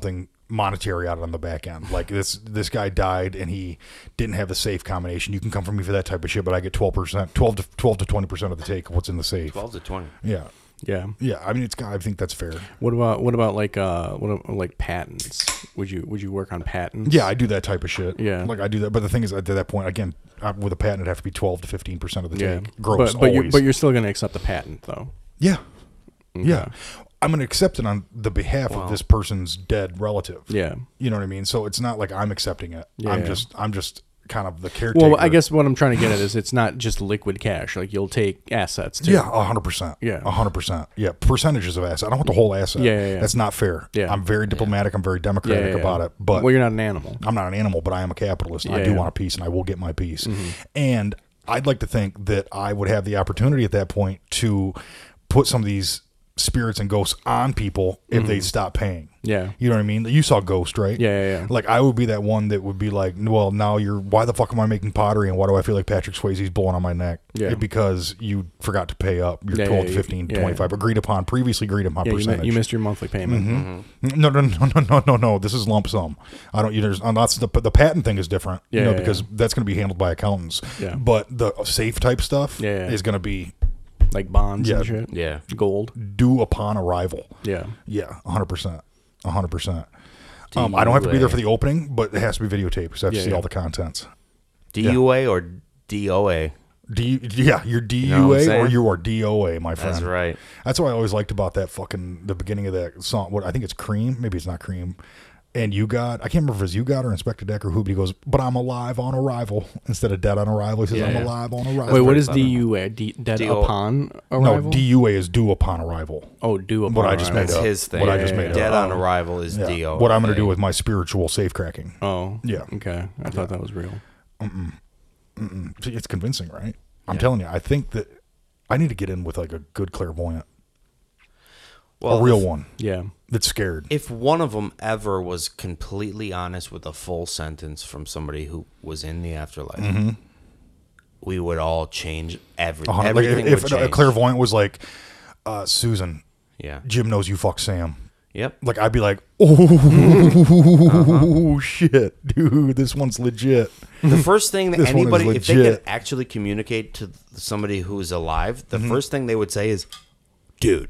monetary out on the back end. Like this this guy died and he didn't have the safe combination. You can come for me for that type of shit, but I get twelve percent, twelve to twelve to twenty percent of the take of what's in the safe. twelve to twenty. Yeah. Yeah. Yeah, I mean it's I think that's fair. What about what about like uh what about, like patents? Would you would you work on patents? Yeah, I do that type of shit. Yeah. Like I do that, but the thing is at that point again, uh, with a patent it'd have to be twelve to fifteen percent of the Yeah. take. Gross But but always. you but you're still going to accept the patent though. yeah. Okay. Yeah. I'm going to accept it on the behalf Wow. of this person's dead relative. Yeah. You know what I mean? So it's not like I'm accepting it. Yeah, I'm yeah. just I'm just kind of the caretaker. Well, I guess what I'm trying to get at is it's not just liquid cash. Like you'll take assets too. Yeah, a hundred percent. Yeah. a hundred percent. Yeah, percentages of asset. I don't want the whole asset. Yeah, yeah, yeah. That's not fair. Yeah. I'm very diplomatic. I'm very democratic Yeah, yeah, yeah. about it. But well, you're not an animal. I'm not an animal, but I am a capitalist. And I Yeah, do yeah. want a piece, and I will get my piece. Mm-hmm. And I'd like to think that I would have the opportunity at that point to put some of these spirits and ghosts on people if they stop paying. Yeah. You know what I mean? You saw Ghost, right? Yeah, yeah, yeah. Like I would be that one that would be like, well, now you're. Why the fuck am I making pottery, and why do I feel like Patrick Swayze's blowing on my neck? Yeah. Because you forgot to pay up. You're Yeah, twelve, yeah, fifteen, yeah, twenty-five agreed upon, previously agreed upon Yeah, you, mi- percentage. you missed your monthly payment. Mm-hmm. No, no, no, no, no, no, no. This is lump sum. I don't. You know, there's- uh, that's the the patent thing is different. Yeah, you know, yeah, because yeah. that's going to be handled by accountants. Yeah. But the safe type stuff Yeah, yeah. is going to be Like bonds Yeah. and shit. Yeah. Gold. due upon arrival. Yeah. Yeah, a hundred percent, a hundred percent. Um, I don't have to be there for the opening, but it has to be videotaped because I have Yeah, to see yeah. all the contents. D U A or D O A? D, yeah, you're D know U what I'm A or saying? you are D O A, my friend. That's right. That's what I always liked about that fucking the beginning of that song. What I think it's Cream, maybe it's not Cream. And you got, I can't remember if it's you got or Inspector Deck or who, but he goes, but I'm alive on arrival instead of dead on arrival. He says, Yeah, I'm yeah. alive on arrival. Wait, what pretty is clever. D U A? D- dead D O upon no, arrival? D U A is due upon arrival. oh, due upon What I just arrival. made That's up. his thing. What I Yeah, just yeah, made yeah. Dead up. on arrival is Yeah. D O A. What I'm going to do with my spiritual safe cracking. Oh. Yeah. Okay. I thought that was real. See, it's convincing, right? I'm telling you, I think that I need to get in with like a good clairvoyant, well, a real if, one Yeah. that's scared. If one of them ever was completely honest with a full sentence from somebody who was in the afterlife, we would all change every, A hundred- like, everything. if would if a change. clairvoyant was like, uh, Susan, Yeah. Jim knows you fuck Sam. Yep. Like I'd be like, oh shit, dude, this one's legit. The first thing that This one is anybody, if they could legit. actually communicate to somebody who's alive, the Mm-hmm. first thing they would say is, "Dude."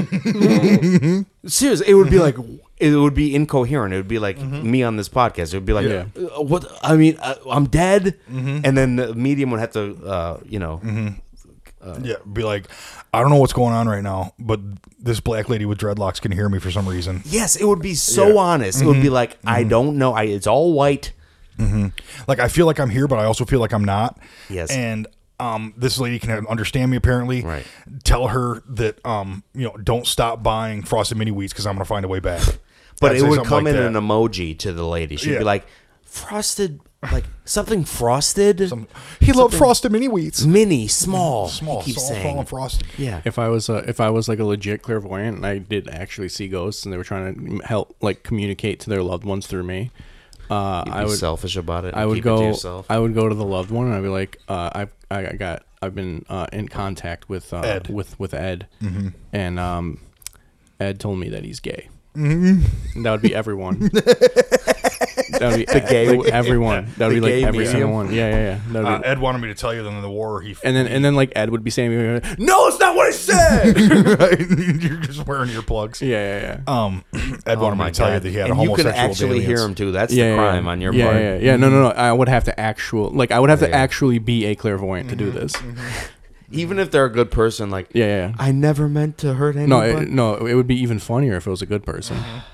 Seriously, it would be like it would be incoherent. It would be like Mm-hmm. me on this podcast. It would be like, Yeah. uh, "What? I mean, uh, I'm dead," Mm-hmm. and then the medium would have to, uh, you know, Yeah, be like, I don't know what's going on right now, but this black lady with dreadlocks can hear me for some reason. yes, it would be so Yeah. honest. It would be like, "I don't know. I it's all white." Like I feel like I'm here, but I also feel like I'm not. Yes. And um, this lady can understand me apparently. Right. Tell her that um, you know, don't stop buying frosted mini wheats because I'm gonna find a way back. But I'd it say would something come like in that. an emoji to the lady. She'd Yeah. be like, "Frosted, like something frosted." Some- he loved frosted mini wheats. Mini, small, Small, He keeps small, saying. small, frosted. Yeah. If I was a, if I was like a legit clairvoyant and I did actually see ghosts and they were trying to help like communicate to their loved ones through me, uh, You'd I be would selfish about it. I and would keep it to go yourself. I would go to the loved one and I'd be like, uh, I've I got I've been uh, in contact with uh, Ed. with with Ed, Mm-hmm. and um, Ed told me that he's gay. Mm-hmm. And that would be everyone. That would be the gay- like everyone. That would the be like gay every medium? single one. Yeah, yeah, yeah. That would Uh, be, Ed wanted me to tell you that in the war he. and then and then like Ed would be saying, yeah, no, it's not what I said. You're just wearing earplugs. yeah, yeah. Um, Ed Oh wanted me my to tell you God. that he had and a you could homosexual actually hear deviance. him too. That's yeah, the crime yeah, on your yeah, part. Yeah, yeah, no, no, no. I would have to actual like I would have to Yeah. actually be a clairvoyant to do this. Even if they're a good person, like Yeah, yeah. I never meant to hurt No, anybody. it, no. It would be even funnier if it was a good person.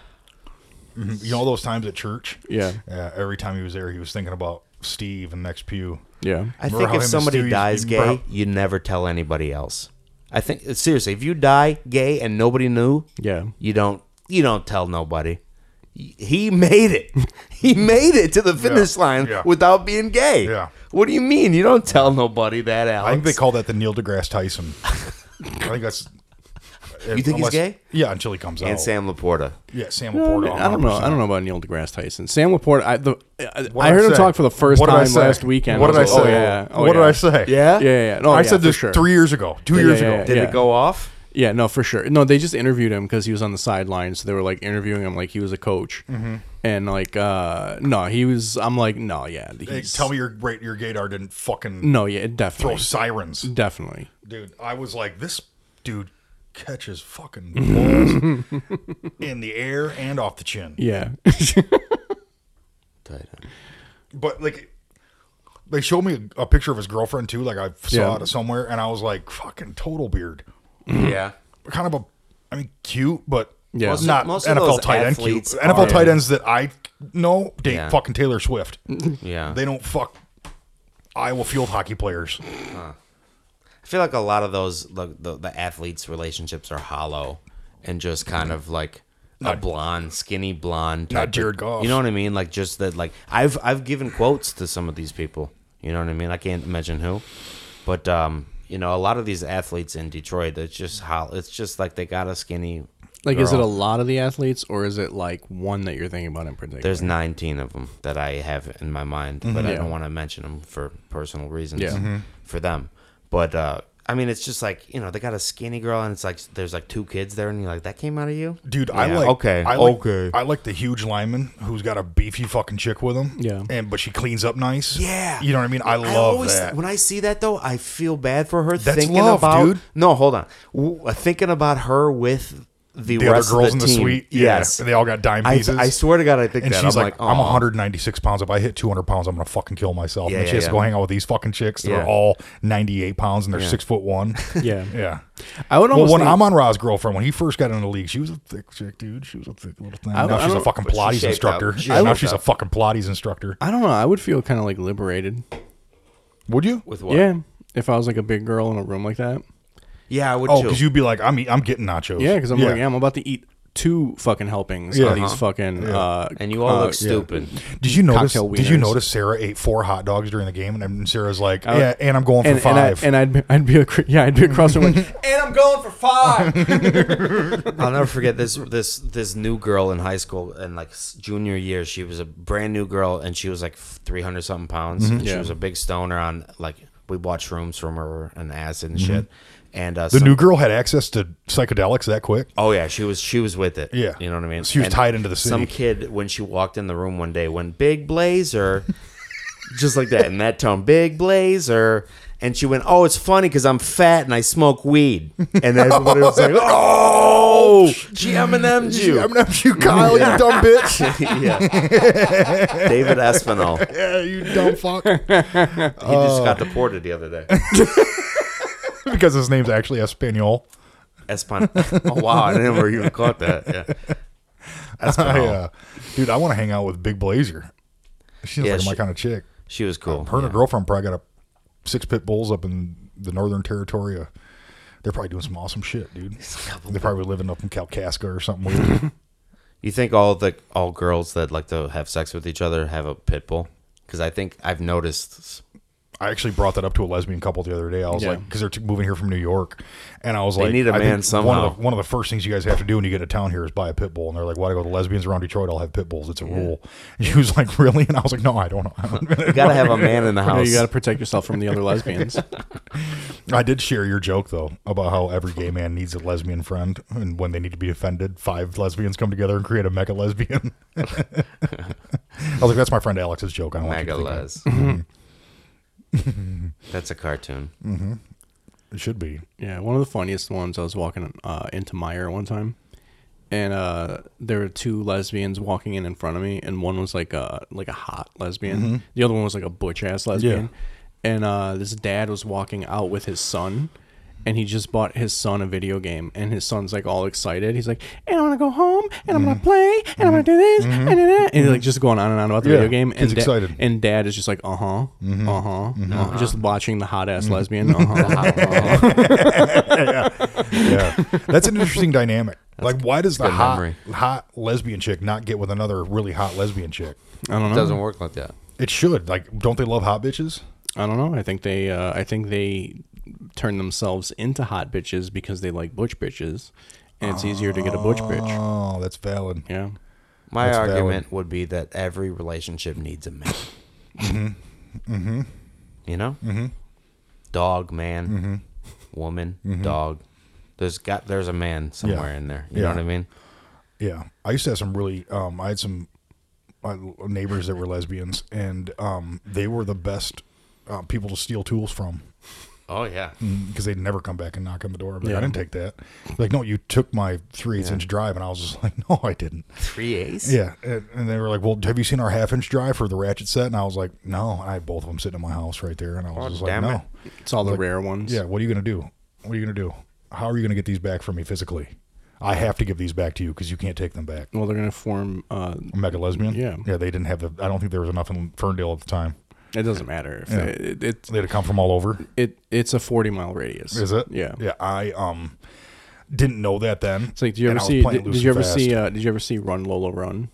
Mhm. You know those times at church? Yeah, Yeah, every time he was there, he was thinking about Steve and next pew. yeah. I Remember think how him if and somebody Stu used to dies be gay, bro- you never tell anybody else. I think seriously, if you die gay and nobody knew, Yeah. you don't you don't tell nobody. He made it. He made it to the finish line yeah. without being gay. Yeah. What do you mean? You don't tell nobody that, Alex. I think they call that the Neil deGrasse Tyson. I think that's. You think he's gay? Yeah, until he comes and out. Sam Laporta. Yeah, Sam No, Laporta. I don't know. I don't know about Neil deGrasse Tyson. Sam Laporta. I, the, I, What I did heard him say? talk for the first What did I time say? last weekend. What did I was like, say? Oh yeah. Oh, what yeah. did I say? Yeah? Yeah, yeah. yeah. No, I yeah, said for this sure. three years ago, two Yeah, years yeah, ago. yeah, Did yeah. it go off? Yeah, no, for sure. No, they just interviewed him because he was on the sidelines. So they were like interviewing him like he was a coach, Mm-hmm. and like, uh no, he was. I'm like, no, yeah. Hey, He's, tell me your great your gaydar didn't fucking no, yeah, throw definitely, sirens, definitely. dude. I was like, this dude catches fucking balls in the air and off the chin. Yeah, Tight end. But like, they showed me a, a picture of his girlfriend too. Like I saw Yeah. it somewhere, and I was like, fucking total beard. Yeah. Kind of a, I mean, cute, but Yeah. most Most not of- most of N F L those tight end cute. athletes N F L are- tight ends that I know date Yeah. fucking Taylor Swift. Yeah. They don't fuck Iowa field hockey players. I feel like a lot of those the, the the athletes' relationships are hollow and just kind of like a blonde, skinny blonde. Not type of- Jared Goff. You know what I mean? Like just that. Like I've I've given quotes to some of these people. You know what I mean? I can't mention who, but um, you know, a lot of these athletes in Detroit, it's just how it's just like they got a skinny. like, is it a girl. lot of the athletes, or is it like one that you're thinking about in particular? There's nineteen of them that I have in my mind, but I Yeah. don't want to mention them for personal reasons Yeah. Mhm. for them. But uh, I mean, it's just like, you know, they got a skinny girl, and it's like there's like two kids there, and you're like, that came out of you, Dude, I Yeah, like okay, I like, okay. I like the huge lineman who's got a beefy fucking chick with him. Yeah. and but she cleans up nice. Yeah. you know what I mean. I I love always, that. when I see that though, I feel bad for her. That's thinking love, about dude. no, hold on, W- thinking about her with the, The other rest girls of in the the team. suite, yeah, Yes, and they all got dime I, pieces. I swear to God, I think and that. she's I'm like, like, I'm "Aw." one hundred ninety-six pounds. If I hit two hundred pounds, I'm gonna fucking kill myself. Yeah, and then she yeah, has to yeah. go hang out with these fucking chicks that Yeah. are all ninety-eight pounds and they're Yeah. six foot one. Yeah, yeah. I would Well, almost. when think- I'm on Ra's girlfriend, when he first got into the league, she was a thick chick, dude. She was a thick little thing. I- now I she's a don't- fucking but she Pilates shaped instructor. up. She Yeah, now shaped she's a up. fucking Pilates instructor. I don't know. I would feel kind of like liberated. Would you? with what? Yeah, if I was like a big girl in a room like that. yeah, I would Oh, too. because you'd be like, I'm, eat- I'm getting nachos. Yeah, because I'm like, yeah, I'm about to eat two fucking helpings Yeah. of these Uh-huh. fucking. Uh, and you all uh, look stupid. Did you notice? Cocktail Did you wieners. notice Sarah ate four hot dogs during the game, and then Sarah's like, I- "Yeah, and I'm going for And, and, I, five." and I'd be, I'd be a, yeah I'd be across the room like, and I'm going for five. I'll never forget this this this new girl in high school and like s- junior year. She was a brand new girl and she was like three hundred something pounds. And she Yeah. was a big stoner on like we bought shrooms from her and acid and shit. And uh, the some- new girl had access to psychedelics that quick. oh yeah, she was she was with it. Yeah. you know what I mean. She was And tied into the city. Some kid when she walked in the room one day when Big Blazer, just like that in that tone, Big Blazer. And she went, "Oh, it's funny because I'm fat and I smoke weed." And everybody was like, "Oh, she M and M'd you." I'm not you, Kyle, you dumb bitch. yeah. David Espinal. Yeah, you dumb fuck. He just got deported the other day. Because his name's actually Espanol. Espin. Oh wow, I never even caught that. Yeah. Espinal. Yeah, dude, I want to hang out with Big Blazer. She's Yeah, like my she- kind of chick. She was cool. Her and yeah. her girlfriend probably got a six pit bulls up in the Northern Territory. Uh, they're probably doing some awesome shit, dude. They're probably living up in Kalkaska or something weird. You think all the all girls that like to have sex with each other have a pit bull? Because I think I've noticed. I actually brought that up to a lesbian couple the other day. I was Yeah. like, because they're t- moving here from New York, and I was They like, need a I man think somehow. One of, the, one of the first things you guys have to do when you get to town here is buy a pit bull. And they're like, "Why do I go to lesbians around Detroit? I'll have pit bulls. It's a rule." And she was like, "Really?" And I was like, "No, I don't know." You gotta have a man in the You, know, house. you got to protect yourself from the other lesbians. I did share your joke though about how every gay man needs a lesbian friend, and when they need to be offended, five lesbians come together and create a mega lesbian. I was like, "That's my friend Alex's joke." I don't want you Mega to think Les. That's a cartoon. that. It should be. Yeah, one of the funniest ones. I was walking uh, into Meyer one time, and uh, there were two lesbians walking in in front of me, and one was like a like a hot lesbian. The other one was like a butch ass lesbian. And uh, this dad was walking out with his son, and he just bought his son a video game, and his son's like all excited. He's like, "And I want to go home, and I'm gonna play, and I'm gonna do this, and, and, and he's like just going on and on about the Yeah, video game." And kid's da- excited. And dad is just like, "Uh huh, uh huh," uh-huh. just watching the hot ass lesbian. Uh-huh, uh-huh. Yeah, that's an interesting dynamic. Like, why does the good hot, memory. hot lesbian chick not get with another really hot lesbian chick? I don't It know. doesn't work like that. It should. Like, don't they love hot bitches? I don't know. I think they, uh, I think they turn themselves into hot bitches because they like butch bitches, and it's easier to get a butch bitch. Oh, that's valid. Yeah. My That's argument would be that every relationship needs a man. mm-hmm. Mm-hmm. You know? Mm-hmm. Dog, man, woman, dog. There's got there's a man somewhere Yeah. in there. You Yeah. know what I mean? Yeah, I used to have some really. Um, I had some uh, neighbors that were lesbians, and um, they were the best uh, people to steal tools from Oh yeah. because they'd never come back and knock on the door. I'd be like, Yeah. I didn't take that. Like, no, you took my three eighths Yeah. inch drive, and I was just like, no, I didn't. Three A's. Yeah, and, and they were like, well, have you seen our half inch drive for the ratchet set? And I was like, no. I had both of them sitting in my house right there, and I was Oh, just like, damn no. it. It's all the Like, rare ones. Yeah, what are you gonna do? What are you gonna do? How are you gonna get these back from me physically? I have to give these back to you because you can't take them back. Well, they're gonna form. Uh, A mega lesbian? Yeah. Yeah, they didn't have the. I don't think there was enough in Ferndale at the time. it doesn't matter if Yeah. it, it, They had to come from all over. it. It's a forty mile radius. Is it? Yeah. Yeah, I um didn't know that then. It's like, did you and ever I was see? playing Did, loose did you and ever fast. see? Uh, did you ever see Run Lola Run?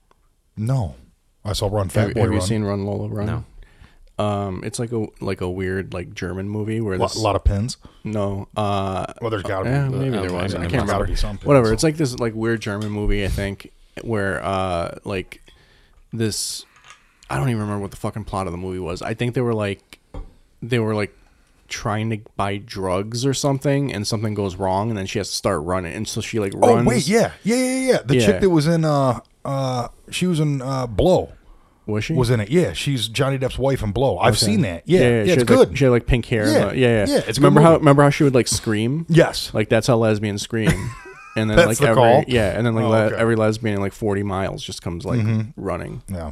No, I saw Run Fat Have, Boy have you Run. seen Run Lola Run? No. Um, it's like a like a weird like German movie where a lot, this lot of pins. no uh Well, there's got to yeah, be. maybe uh, there was maybe I there can't must remember be some pins. whatever it's like this like weird German movie I think where uh like this I don't even remember what the fucking plot of the movie was. I think they were like they were like trying to buy drugs or something and something goes wrong and then she has to start running and so she like Oh runs. wait, yeah, yeah, yeah, yeah. The Yeah. chick that was in uh uh she was in uh Blow Was she? was in it. Yeah, she's Johnny Depp's wife in Blow. I've Okay. seen that. Yeah, yeah, she it's had, good. Like, she had like pink hair. Yeah. Yeah, yeah, yeah. Yeah, it's a good remember how movie. remember how she would like scream? yes, Like that's how lesbians scream. And then That's like the every call? yeah, and then like Oh, le- okay. every lesbian in like forty miles just comes like running. yeah,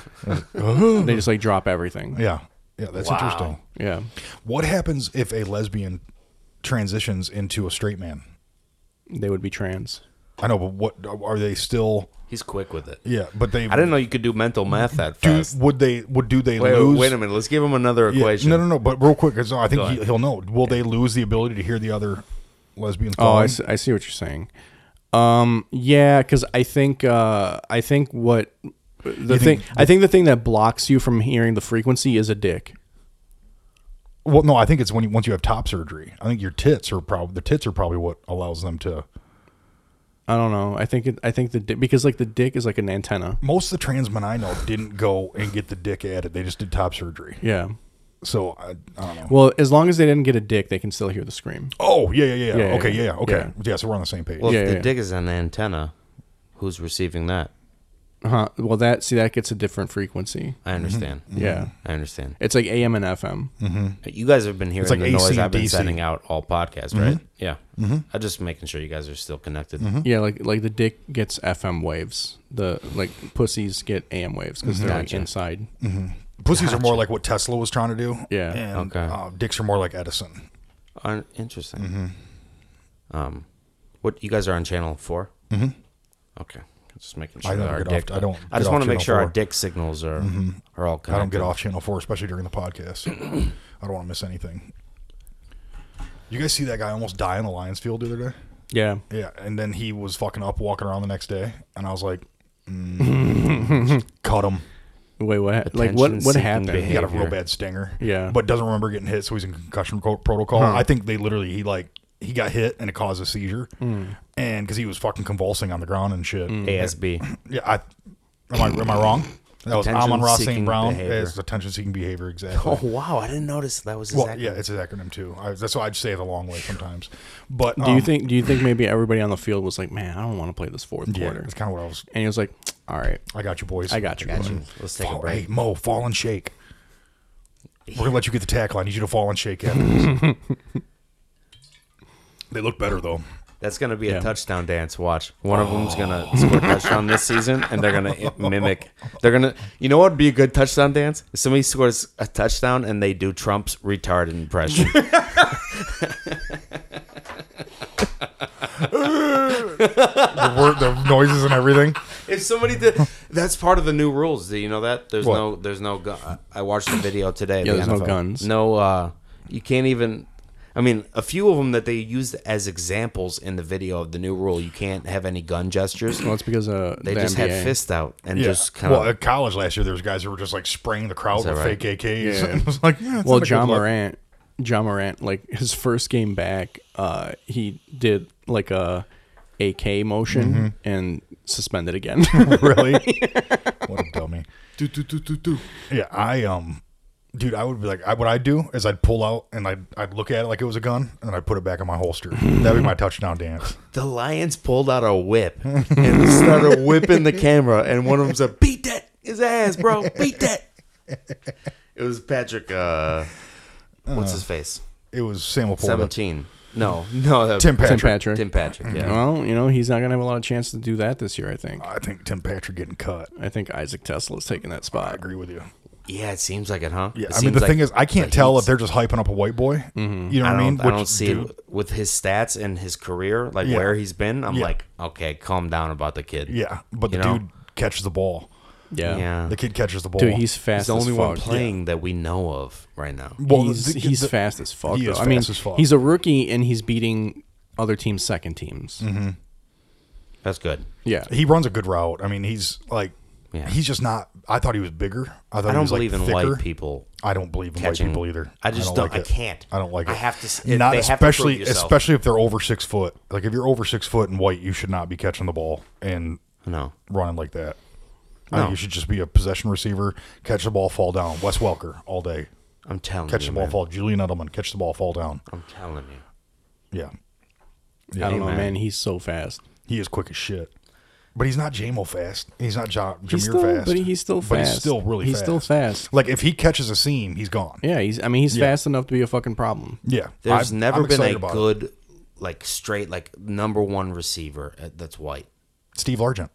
They just like drop everything. yeah, yeah. That's Wow. interesting. Yeah. What happens if a lesbian transitions into a straight man? They would be trans. I know, but what are they still? He's quick with it. Yeah, but they. I didn't know you could do mental math that do, fast. would they? Would do they Wait, lose? wait a minute. Let's give him another Yeah, equation. no, no, no. But real quick, 'cause I think Go he, ahead. he'll know. Will they lose the ability to hear the other lesbians? Oh, I calling? see, I see what you're saying. Um yeah, cuz I think uh I think what the You thing think I think the thing that blocks you from hearing the frequency is a dick. Well, no, I think it's when you, once you have top surgery. I think your tits are probably the tits are probably what allows them to. I don't know. I think it I think the di- because like the dick is like an antenna. Most of the trans men I know didn't go and get the dick added. They just did top surgery. Yeah. So I, I don't know. Well, as long as they didn't get a dick, they can still hear the scream. Oh yeah, yeah, yeah. Yeah, okay, yeah, yeah, okay. yeah. Yeah. so we're on the same page. Well, Yeah, if the yeah. dick is an antenna, who's receiving that? Uh-huh. Well, that see that gets a different frequency. I understand. Yeah. I understand. It's like A M and F M. You guys have been hearing like the A C noise and I've been D C. sending out all podcasts, right? Yeah. Mm-hmm. I'm just making sure you guys are still connected. Yeah, like like the dick gets F M waves. The like pussies get A M waves because they're like Gotcha. inside. Pussies are more like what Tesla was trying to do. Yeah. And Okay. uh, dicks are more like Edison. Uh, interesting. Um, what you guys are on channel four? Mm-hmm. Okay, just making sure I don't that our get dick. off- I don't I get just off want to make channel sure our four. dick signals are are all connected. I don't get off channel four, especially during the podcast. I don't want to miss anything. You guys see that guy almost die in the Lions field the other day? Yeah. Yeah, and then he was fucking up walking around the next day, and I was like, mm, cut him. Wait, what? Like what? What Attention-seeking happened? behavior. He got a real bad stinger. Yeah. but doesn't remember getting hit, so he's in concussion co- protocol. Huh. I think they literally he like he got hit and it caused a seizure, and because he was fucking convulsing on the ground and shit. A S B. Yeah, I am I am I wrong? That was Amon Ross Saint Attention-seeking Brown. behavior. It's attention-seeking behavior, exactly. Oh wow, I didn't notice that was his Well, acronym. yeah, it's an acronym too. I, that's why I just say it the long way sometimes. But Do you um, think? Do you think maybe everybody on the field was like, "Man, I don't want to play this fourth Yeah, quarter," that's kind of what I was. and he was like, "All right, I got you, boys. I got you." Got boy." you. Let's take Fall, a break. hey, Mo, fall and shake. We're gonna let you get the tackle. I need you to fall and shake after this. They look better though. That's gonna be a Yeah. touchdown dance. Watch. One of them's gonna score a touchdown this season, and they're gonna i- mimic. They're gonna. You know what would be a good touchdown dance? If somebody scores a touchdown and they do Trump's retarded impression. The, word, the noises and everything. If somebody did, that's part of the new rules. Do you know that? There's What? no. There's no gun. I watched the video today. Yeah, the there's no N F L. guns. No. Uh, you can't even. I mean, a few of them that they used as examples in the video of the new rule. You can't have any gun gestures. Well, it's because uh, They the just N B A. had fist out and Yeah. just kind well, of. at college last year, there was guys who were just like spraying the crowd Is that with right? fake A Ks. Yeah. And it was like, yeah, it's Well, not a John good look. Morant, John Morant, like his first game back, uh, he did like a A K motion Mm-hmm. and suspended again. Really? What a dummy. Do, do, do, do, do. Yeah, I um, Dude, I would be like, I, what I'd do is I'd pull out and I'd, I'd look at it like it was a gun and then I'd put it back in my holster. That'd be my touchdown dance. The Lions pulled out a whip and started whipping the camera, and one of them said, "Beat that his ass, bro! Beat that!" It was Patrick. Uh, what's his face? It was Sam Laporta. Seventeen. No, no, that, Tim Patrick. Tim Patrick. Tim Patrick. Yeah. Well, you know, he's not going to have a lot of chance to do that this year, I think. I think Tim Patrick getting cut. I think Isaac Tesla's taking that I spot. agree with you. Yeah, it seems like it, huh? Yeah, It I mean, seems the thing like is, I can't the tell Heat's- if they're just hyping up a white boy. Mm-hmm. You know I what I don't, mean? I don't Which, see dude, it with his stats and his career, like Yeah. where he's been. I'm Yeah. like, okay, calm down about the kid. Yeah, but the You know? dude catches the ball. Yeah. Yeah. The kid catches the ball. Dude, he's fast He's the only as one fuck. playing that we know of right now. Well, he's the- he's the- fast as fuck. he though. is I mean, fast as fuck. he's a rookie and he's beating other teams' second teams. Mm-hmm. That's good. Yeah. He runs a good route. I mean, he's like, Yeah. he's just not. I thought he was bigger. I thought I he don't was, like, believe in thicker. white people. I don't believe in catching- white people either. I just don't. don't. I like it. can't. I don't like it. I have to s- it- Not they have to prove especially, yourself. especially if they're over six foot. Like if you're over six foot and white, you should not be catching the ball and No. running like that. I No. think you should just be a possession receiver, catch the ball, fall down. Wes Welker all day. I'm telling Catch you, the ball, man. fall. Julian Edelman, catch the ball, fall down. I'm telling you. Yeah. I don't know, man. man. He's so fast. He is quick as shit. But he's not J M O fast. He's not ja- Jameer He's still, fast. but he's still But fast. he's still really He's fast. still fast. Like if he catches a seam, he's gone. Yeah, he's. I mean, he's Yeah. fast enough to be a fucking problem. Yeah. There's I'm- never I'm been a excited about it. good, like straight, like number one receiver uh, that's white Steve Largent.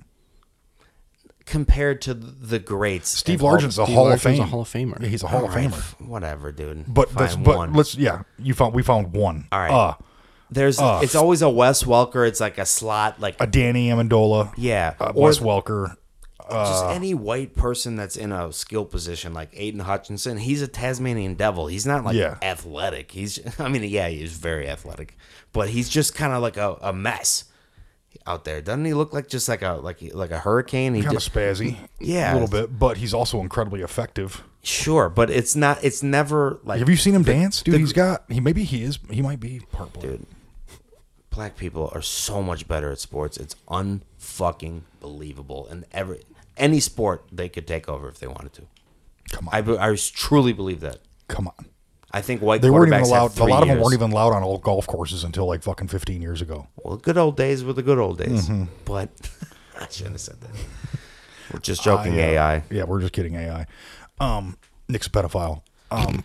compared to the greats. Steve and all- Largent's a Steve Hall of Largent's Fame. a Hall of Famer. Yeah, he's a Hall of All right, Famer. f- Whatever, dude. But that's Fine, but one. let's yeah. You found we found one. All right. Uh, There's uh, it's always a Wes Welker. It's like a slot, like a Danny Amendola. yeah, Uh, or Wes Welker. just any white person that's in a skill position like Aiden Hutchinson. He's a Tasmanian devil. He's not like Yeah. athletic. He's I mean yeah, he's very athletic, but he's just kind of like a, a mess out there. Doesn't he look like just like a like like a hurricane? He Kind of just, spazzy. Yeah. A little bit, but he's also incredibly effective. sure, but it's not. It's never like Have you seen him dance? Dude, the- he's got he maybe he is he might be part black. dude. Black people are so much better at sports. It's unfucking believable. And every any sport they could take over if they wanted to. Come on. I, be- I truly believe that. Come on. I think white They weren't even quarterbacks allowed have a three lot of them years. weren't even allowed on old golf courses until like fucking fifteen years ago. Well, good old days were the good old days. Mm-hmm. But I shouldn't have said that. We're just joking, I, uh, A I. Yeah, we're just kidding, A I. Um, Nick's a pedophile. Um,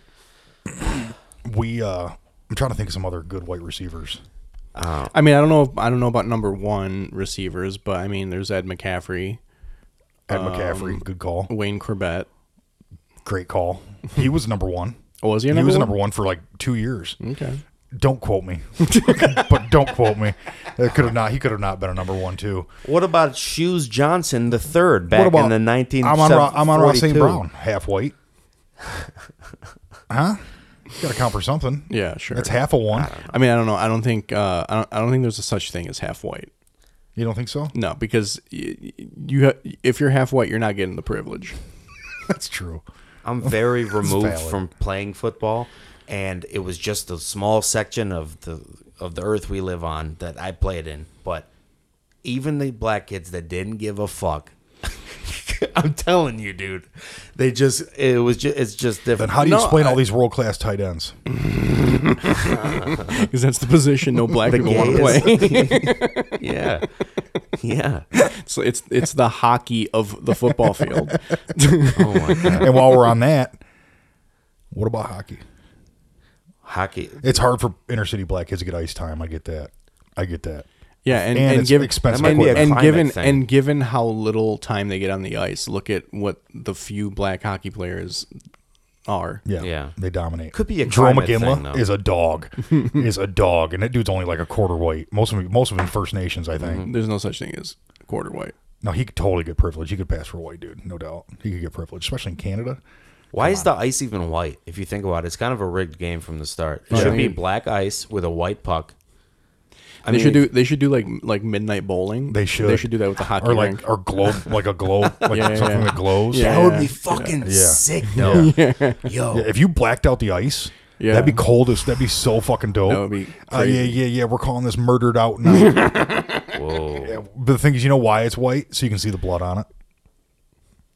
we uh, I'm trying to think of some other good white receivers. I mean, I don't know. If, I don't know about number one receivers, but I mean, there's Ed McCaffrey, Ed Um, McCaffrey, good call, Wayne Corbett. great call. He was number one. Oh, was he? A He number was a one? number one for like two years. Okay. Don't quote me, but don't quote me. It could have not. He could have not been a number one too. What about Shoes Johnson the third back what about in the nineteen I'm on. Ro- I'm on Ross Saint forty-two? Brown, half white. Huh? Got to count for something. Yeah, sure. That's half a one. I mean, I don't know. I don't think. Uh, I don't. I don't think there's a such thing as half white. You don't think so? No, because y- y- you, ha- if you're half white, you're not getting the privilege. That's true. I'm very removed valid. from playing football, and it was just a small section of the of the earth we live on that I played in. But even the black kids that didn't give a fuck, I'm telling you, dude, they just it was just it's just Then different. how do you No, explain I- all these world class tight ends? Because that's the position no black The people want to gayest. play. yeah, yeah. So it's it's the hockey of the football field. Oh my god, And while we're on that, what about hockey? hockey. It's hard for inner city black kids to get ice time. I get that. I get that. Yeah, and, And and, it's given expensive That might be a and climate given thing. and given how little time they get on the ice, look at what the few black hockey players are. Yeah, Yeah. they dominate. Could be a Jerome climate McGinley thing, though. is a dog. is a dog, and that dude's only like a quarter white. Most of them, most of them First Nations, I think. There's no such thing as quarter white. No, he could totally get privilege. He could pass for a white dude, no doubt. He could get privilege, especially in Canada. Why is the ice even white? If you think about it, it's kind of a rigged game from the start. It Yeah. should be black ice with a white puck. I they mean, should do they should do like like midnight bowling. They should. They should do that with the hockey Or like, rink. or glow, like a glow, like Yeah, yeah, something yeah. that glows. Yeah. That would be fucking Yeah. sick, though. Yeah. Yo, Yeah, if you blacked out the ice, Yeah. that'd be cold as that'd be so fucking dope. That would be Uh, yeah, crazy. yeah, yeah. We're calling this murdered out night. whoa. Yeah, but the thing is, you know why it's white? So you can see the blood on it.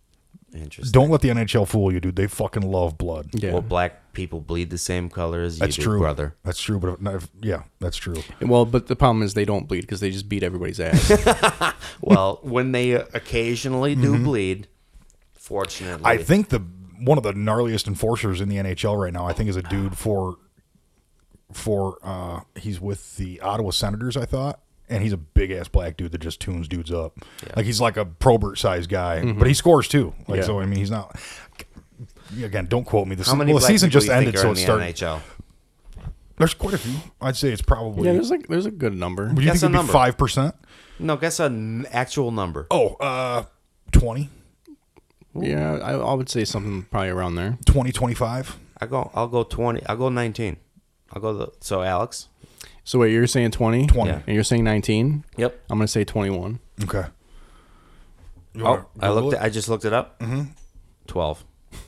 Interesting. Don't let the N H L fool you, dude. They fucking love blood. Yeah. Well, black people bleed the same color as you That's do, true, brother. That's true, but if, not if, yeah, that's true. Well, but the problem is they don't bleed because they just beat everybody's ass. Well, when they occasionally do bleed, fortunately, I think the one of the gnarliest enforcers in the N H L right now, I think, is a dude for for uh, he's with the Ottawa Senators, I thought, and he's a big ass black dude that just tunes dudes up. Yeah. Like he's like a Probert sized guy, but he scores too. Like Yeah. so, I mean, he's not. Again, don't quote me. The, how se- many well, the black season people just you think ended, are so in it the started. N H L? There's quite a few. I'd say it's probably. Yeah, there's like there's a good number. Would you Guess think a it'd be number. five percent? No, guess an actual number. Oh, uh, twenty, Yeah, I, I would say something probably around there. twenty, twenty-five. I go. I'll go twenty. I'll go nineteen. I'll go. The, so Alex. So wait, you're saying twenty? twenty. Yeah. And you're saying nineteen? Yep. I'm gonna say twenty-one. Okay. You Oh, wanna I Google looked. it? At, I just looked it up. Mm-hmm. Twelve.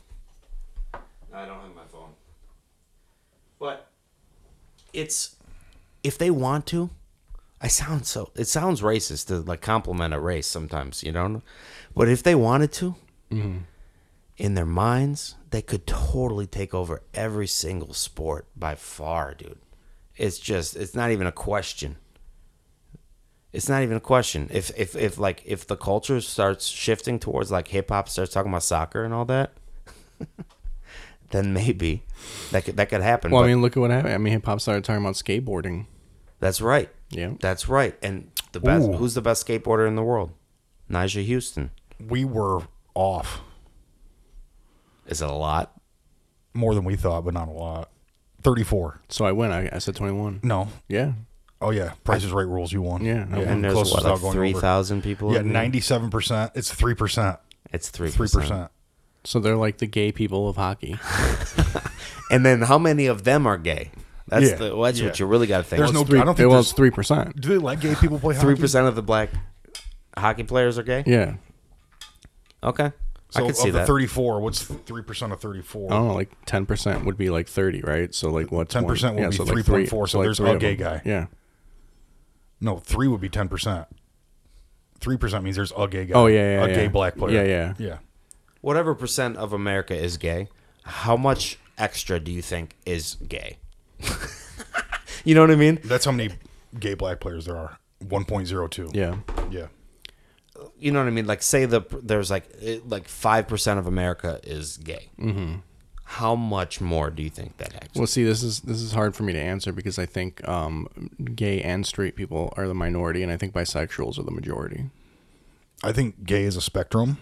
I don't have my phone. But it's if they want to. I sound so. It sounds racist to like compliment a race sometimes, you know. But if they wanted to, in their minds, they could totally take over every single sport by far, dude. It's just. It's not even a question. It's not even a question. If if if like if the culture starts shifting towards like hip hop, starts talking about soccer and all that, then maybe that could that could happen. Well, But I mean, look at what happened. I mean, hip hop started talking about skateboarding. that's right. Yeah. That's right. And the best. Ooh. Who's the best skateboarder in the world? Nyjah Houston. We were off Is it a lot? more than we thought, but not a lot. Thirty-four. So I win. I, I said twenty-one. No. Yeah. Oh yeah, Price is Right rules. You won. Yeah, I won. And there's Closest what, without like going three over. thousand people. Yeah, in there? ninety-seven percent. It's three percent. It's three Three percent. So they're like the gay people of hockey. And then how many of them are gay? That's Yeah, the. Well, that's yeah. what you really got to think. There's no. Three, I don't think well, there's. it's three percent. Do they let gay people play hockey? Three percent of the black hockey players are gay. Yeah. Okay, So I could see of the that. thirty-four, what's three percent of thirty-four? I don't know, like ten percent would be like thirty, right? So like what's ten percent one- would be so like three point four, so like there's three a of gay them. guy. Yeah. No, three would be ten percent. Three percent means there's a gay guy. Oh, yeah, yeah, a yeah. gay black player. Yeah, yeah. yeah. Whatever percent of America is gay, how much extra do you think is gay? You know what I mean? That's how many gay black players there are. One point zero two. Yeah. Yeah. You know what I mean? Like, say the there's like it- like five percent of America is gay. Mm-hmm. How much more do you think that actually? Well, see, this is this is hard for me to answer because I think um, gay and straight people are the minority, and I think bisexuals are the majority. I think gay is a spectrum.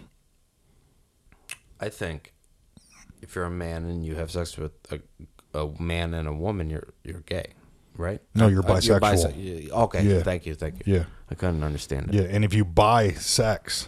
I think if you're a man and you have sex with a, a man and a woman, you're you're gay, right? No, you're Uh, bisexual. bise- yeah, okay, Yeah. thank you, thank you. Yeah. I couldn't understand it. Yeah, and if you buy sex,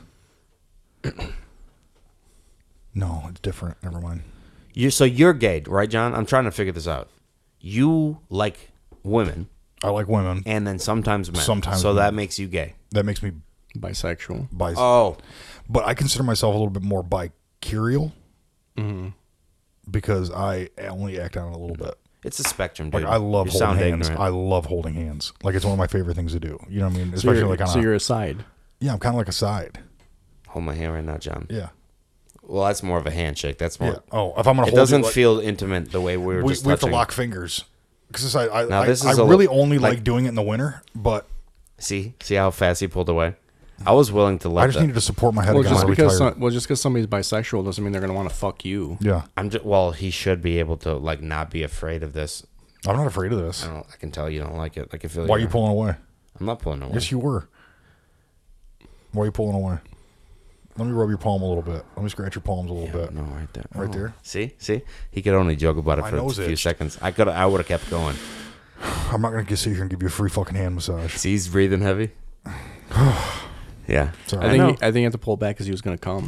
no, it's different. Never mind. You so you're gay, right, John? I'm trying to figure this out. You like women I like women. and then sometimes men. Sometimes so that men. makes you gay. That makes me Bisexual. bi. Oh, But I consider myself a little bit more bicurial Mm-hmm. because I only act on it a little bit. it's a spectrum, dude. Like I love you holding sound hands. ignorant. I love holding hands. Like it's one of my favorite things to do. You know what I mean? So Especially you're, like on so a, you're a side. yeah, I'm kind of like a side. Hold my hand right now, John. Yeah. Well, that's more of a handshake. That's more. Yeah. Oh, if I'm gonna It hold doesn't you, like, feel intimate the way we were we, just we have to touching. lock fingers because I I, Now, I, this I is a really li- only like, like- doing it in the winter, but See, see how fast he pulled away. I was willing to let. I just the, needed to support my head Well, against just my because retired. some, well, just because somebody's bisexual doesn't mean they're gonna want to fuck you. Yeah, I'm just. Well, he should be able to like not be afraid of this. I'm not afraid of this. I don't. I can tell you don't like it. I can feel. Why are your- you pulling away? I'm not pulling away. Yes, you were. Why are you pulling away? Let me rub your palm a little bit. Let me scratch your palms a little Yeah, bit. no, right there. Right Oh. there? See, see, he could only joke about it My for a nose few itched. seconds. I could. I would have kept going. I'm not gonna get sit here and give you a free fucking hand massage. See, he's breathing heavy. Yeah, Sorry. I I think know. he, I think you have to pull back because he was gonna come.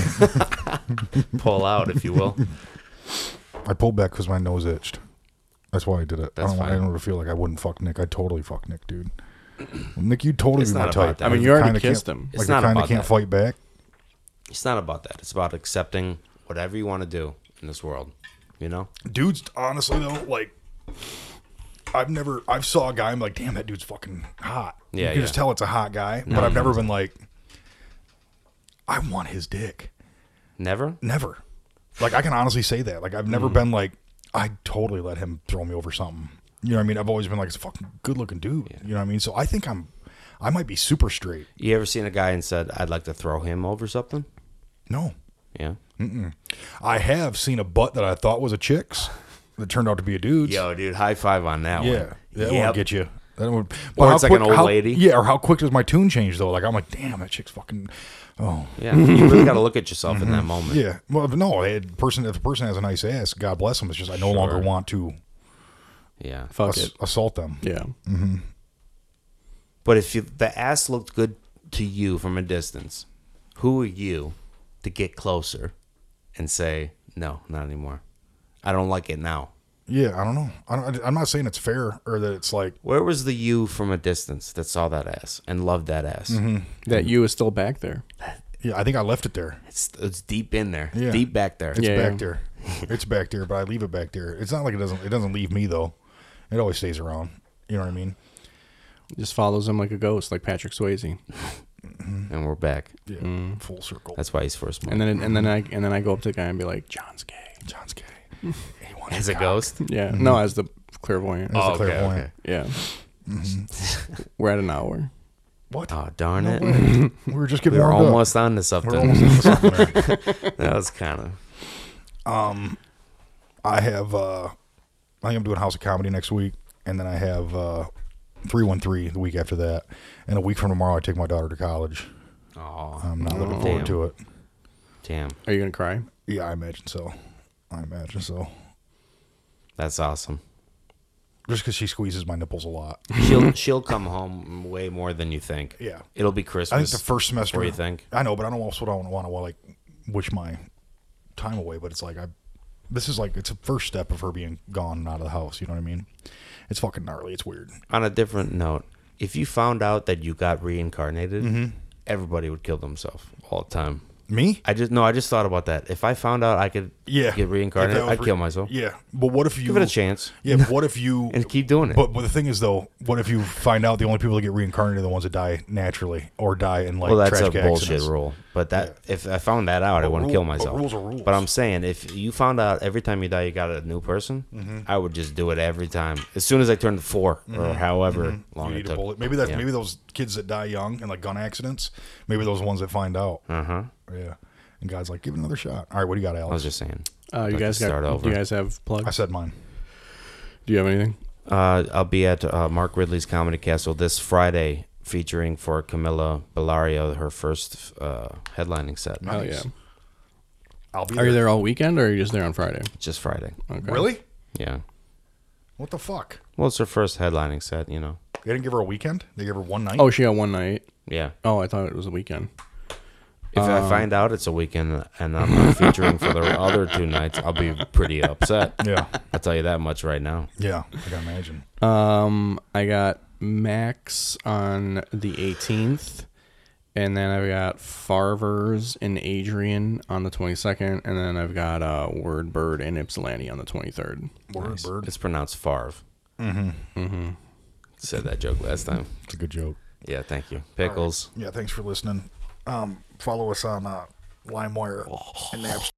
Pull out, if you will. I pulled back because my nose itched. That's why I did it. That's I don't want fine. anyone to feel like I wouldn't fuck Nick. I'd totally fuck Nick, dude. Nick, you'd totally It's be my not about type. that. I mean, Like, you already kinda kissed can't- him. It's Like not you kind about of can't that. fight back. It's not about that. It's about accepting whatever you want to do in this world. You know. Dudes, honestly though, like I've never, I've saw a guy. I'm like, damn, that dude's fucking hot. Yeah, you can yeah. just tell it's a hot guy. But I've never been like, I want his dick. Never? Never. Like, I can honestly say that. Like, I've never mm. been like, I totally let him throw me over something. You know what I mean? I've always been like, it's a fucking good-looking dude. Yeah. You know what I mean? So I think I'm, I might be super straight. You ever seen a guy and said, I'd like to throw him over something? No. Yeah? Mm-mm. I have seen a butt that I thought was a chick's that turned out to be a dude's. Yo, dude, high five on that yeah. one. Yeah, that yep. won't get you. That would, or it's like quick, an old how, lady. Yeah, or how quick does my tune change, though? Like, I'm like, damn, that chick's fucking, oh. Yeah, you really got to look at yourself mm-hmm. in that moment. Yeah. Well, no, a person, if a person has a nice ass, God bless them. It's just I no sure. longer want to yeah. Fuck ass- it. assault them. Yeah. Mm-hmm. But if you, the ass looked good to you from a distance, who are you to get closer and say, no, not anymore? I don't like it now. Yeah, I don't know. I don't, I'm not saying it's fair or that it's like. Where was the you from a distance that saw that ass and loved that ass? Mm-hmm. That you is still back there. Yeah, I think I left it there. It's it's deep in there. Yeah. Deep back there. It's yeah, back yeah. there. It's back there, but I leave it back there. It's not like it doesn't. It doesn't leave me though. It always stays around. You know what I mean? Just follows him like a ghost, like Patrick Swayze. Mm-hmm. And we're back. Yeah, mm. full circle. That's why he's first. And then and then I and then I go up to the guy and be like, John's gay. John's gay. As a cock. Ghost? Yeah. Mm-hmm. No, as the clairvoyant. As oh, the clairvoyant. okay, Yeah. Mm-hmm. We're at an hour. What? Oh, darn no it. Way. We were just getting we were warmed almost up. on to something. We're almost on to something there. That was kind of. Um, I have, uh, I think I'm doing House of Comedy next week. And then I have uh, three one three the week after that. And a week from tomorrow, I take my daughter to college. Oh, I'm not looking damn. forward to it. Damn. Are you going to cry? Yeah, I imagine so. I imagine so. That's awesome. Just because she squeezes my nipples a lot. She'll she'll come home way more than you think. Yeah. It'll be Christmas. I think the first semester. What do you think? I know, but I don't also don't want to like wish my time away. But it's like I, this is like it's a first step of her being gone and out of the house. You know what I mean? It's fucking gnarly. It's weird. On a different note, if you found out that you got reincarnated, mm-hmm. everybody would kill themselves all the time. Me? I just no. I just thought about that. If I found out I could yeah. get reincarnated, I'd re- kill myself. Yeah, but what if you give it a chance? Yeah, but what if you and keep doing it? But, but the thing is, though, what if you find out the only people that get reincarnated are the ones that die naturally or die in like well, that's a tragic bullshit accidents. rule. But that Yeah. if I found that out, I But wouldn't rule- kill myself. but rules are rules. But I'm saying, if you found out every time you die you got a new person, Mm-hmm. I would just do it every time. As soon as I turned four or however Mm-hmm. long You it need a took. bullet. Maybe that. Yeah. Maybe those kids that die young in like gun accidents. Maybe those ones that find out. Uh huh. Yeah. And God's like, give it another shot. All right, what do you got, Alex? I was just saying. Uh, you Like guys to start got? over. Do you guys have I plugs? said mine. Do you have anything? Uh, I'll be at uh, Mark Ridley's Comedy Castle this Friday, featuring for Camilla Bellario her first uh, headlining set. Hell Nice. yeah. I'll be Are you there all weekend or are you just there on Friday? Just Friday. Okay. Really? Yeah. What the fuck? Well, it's her first headlining set, you know. They didn't give her a weekend. They gave her one night. Oh, she got one night. Yeah. Oh, I thought it was a weekend. If I find out it's a weekend and I'm not featuring for the other two nights, I'll be pretty upset. Yeah. I'll tell you that much right now. Yeah. I can imagine. Um, I got Max on the eighteenth, and then I've got Farvers and Adrian on the twenty-second, and then I've got uh, Word Bird and Ypsilanti on the twenty-third. Word Nice. bird. It's pronounced Favre. Mm-hmm. Mm-hmm. Said that joke last time. It's a good joke. Yeah, thank you. Pickles. Yeah, thanks for listening. Um, follow us on uh, LimeWire and Napster.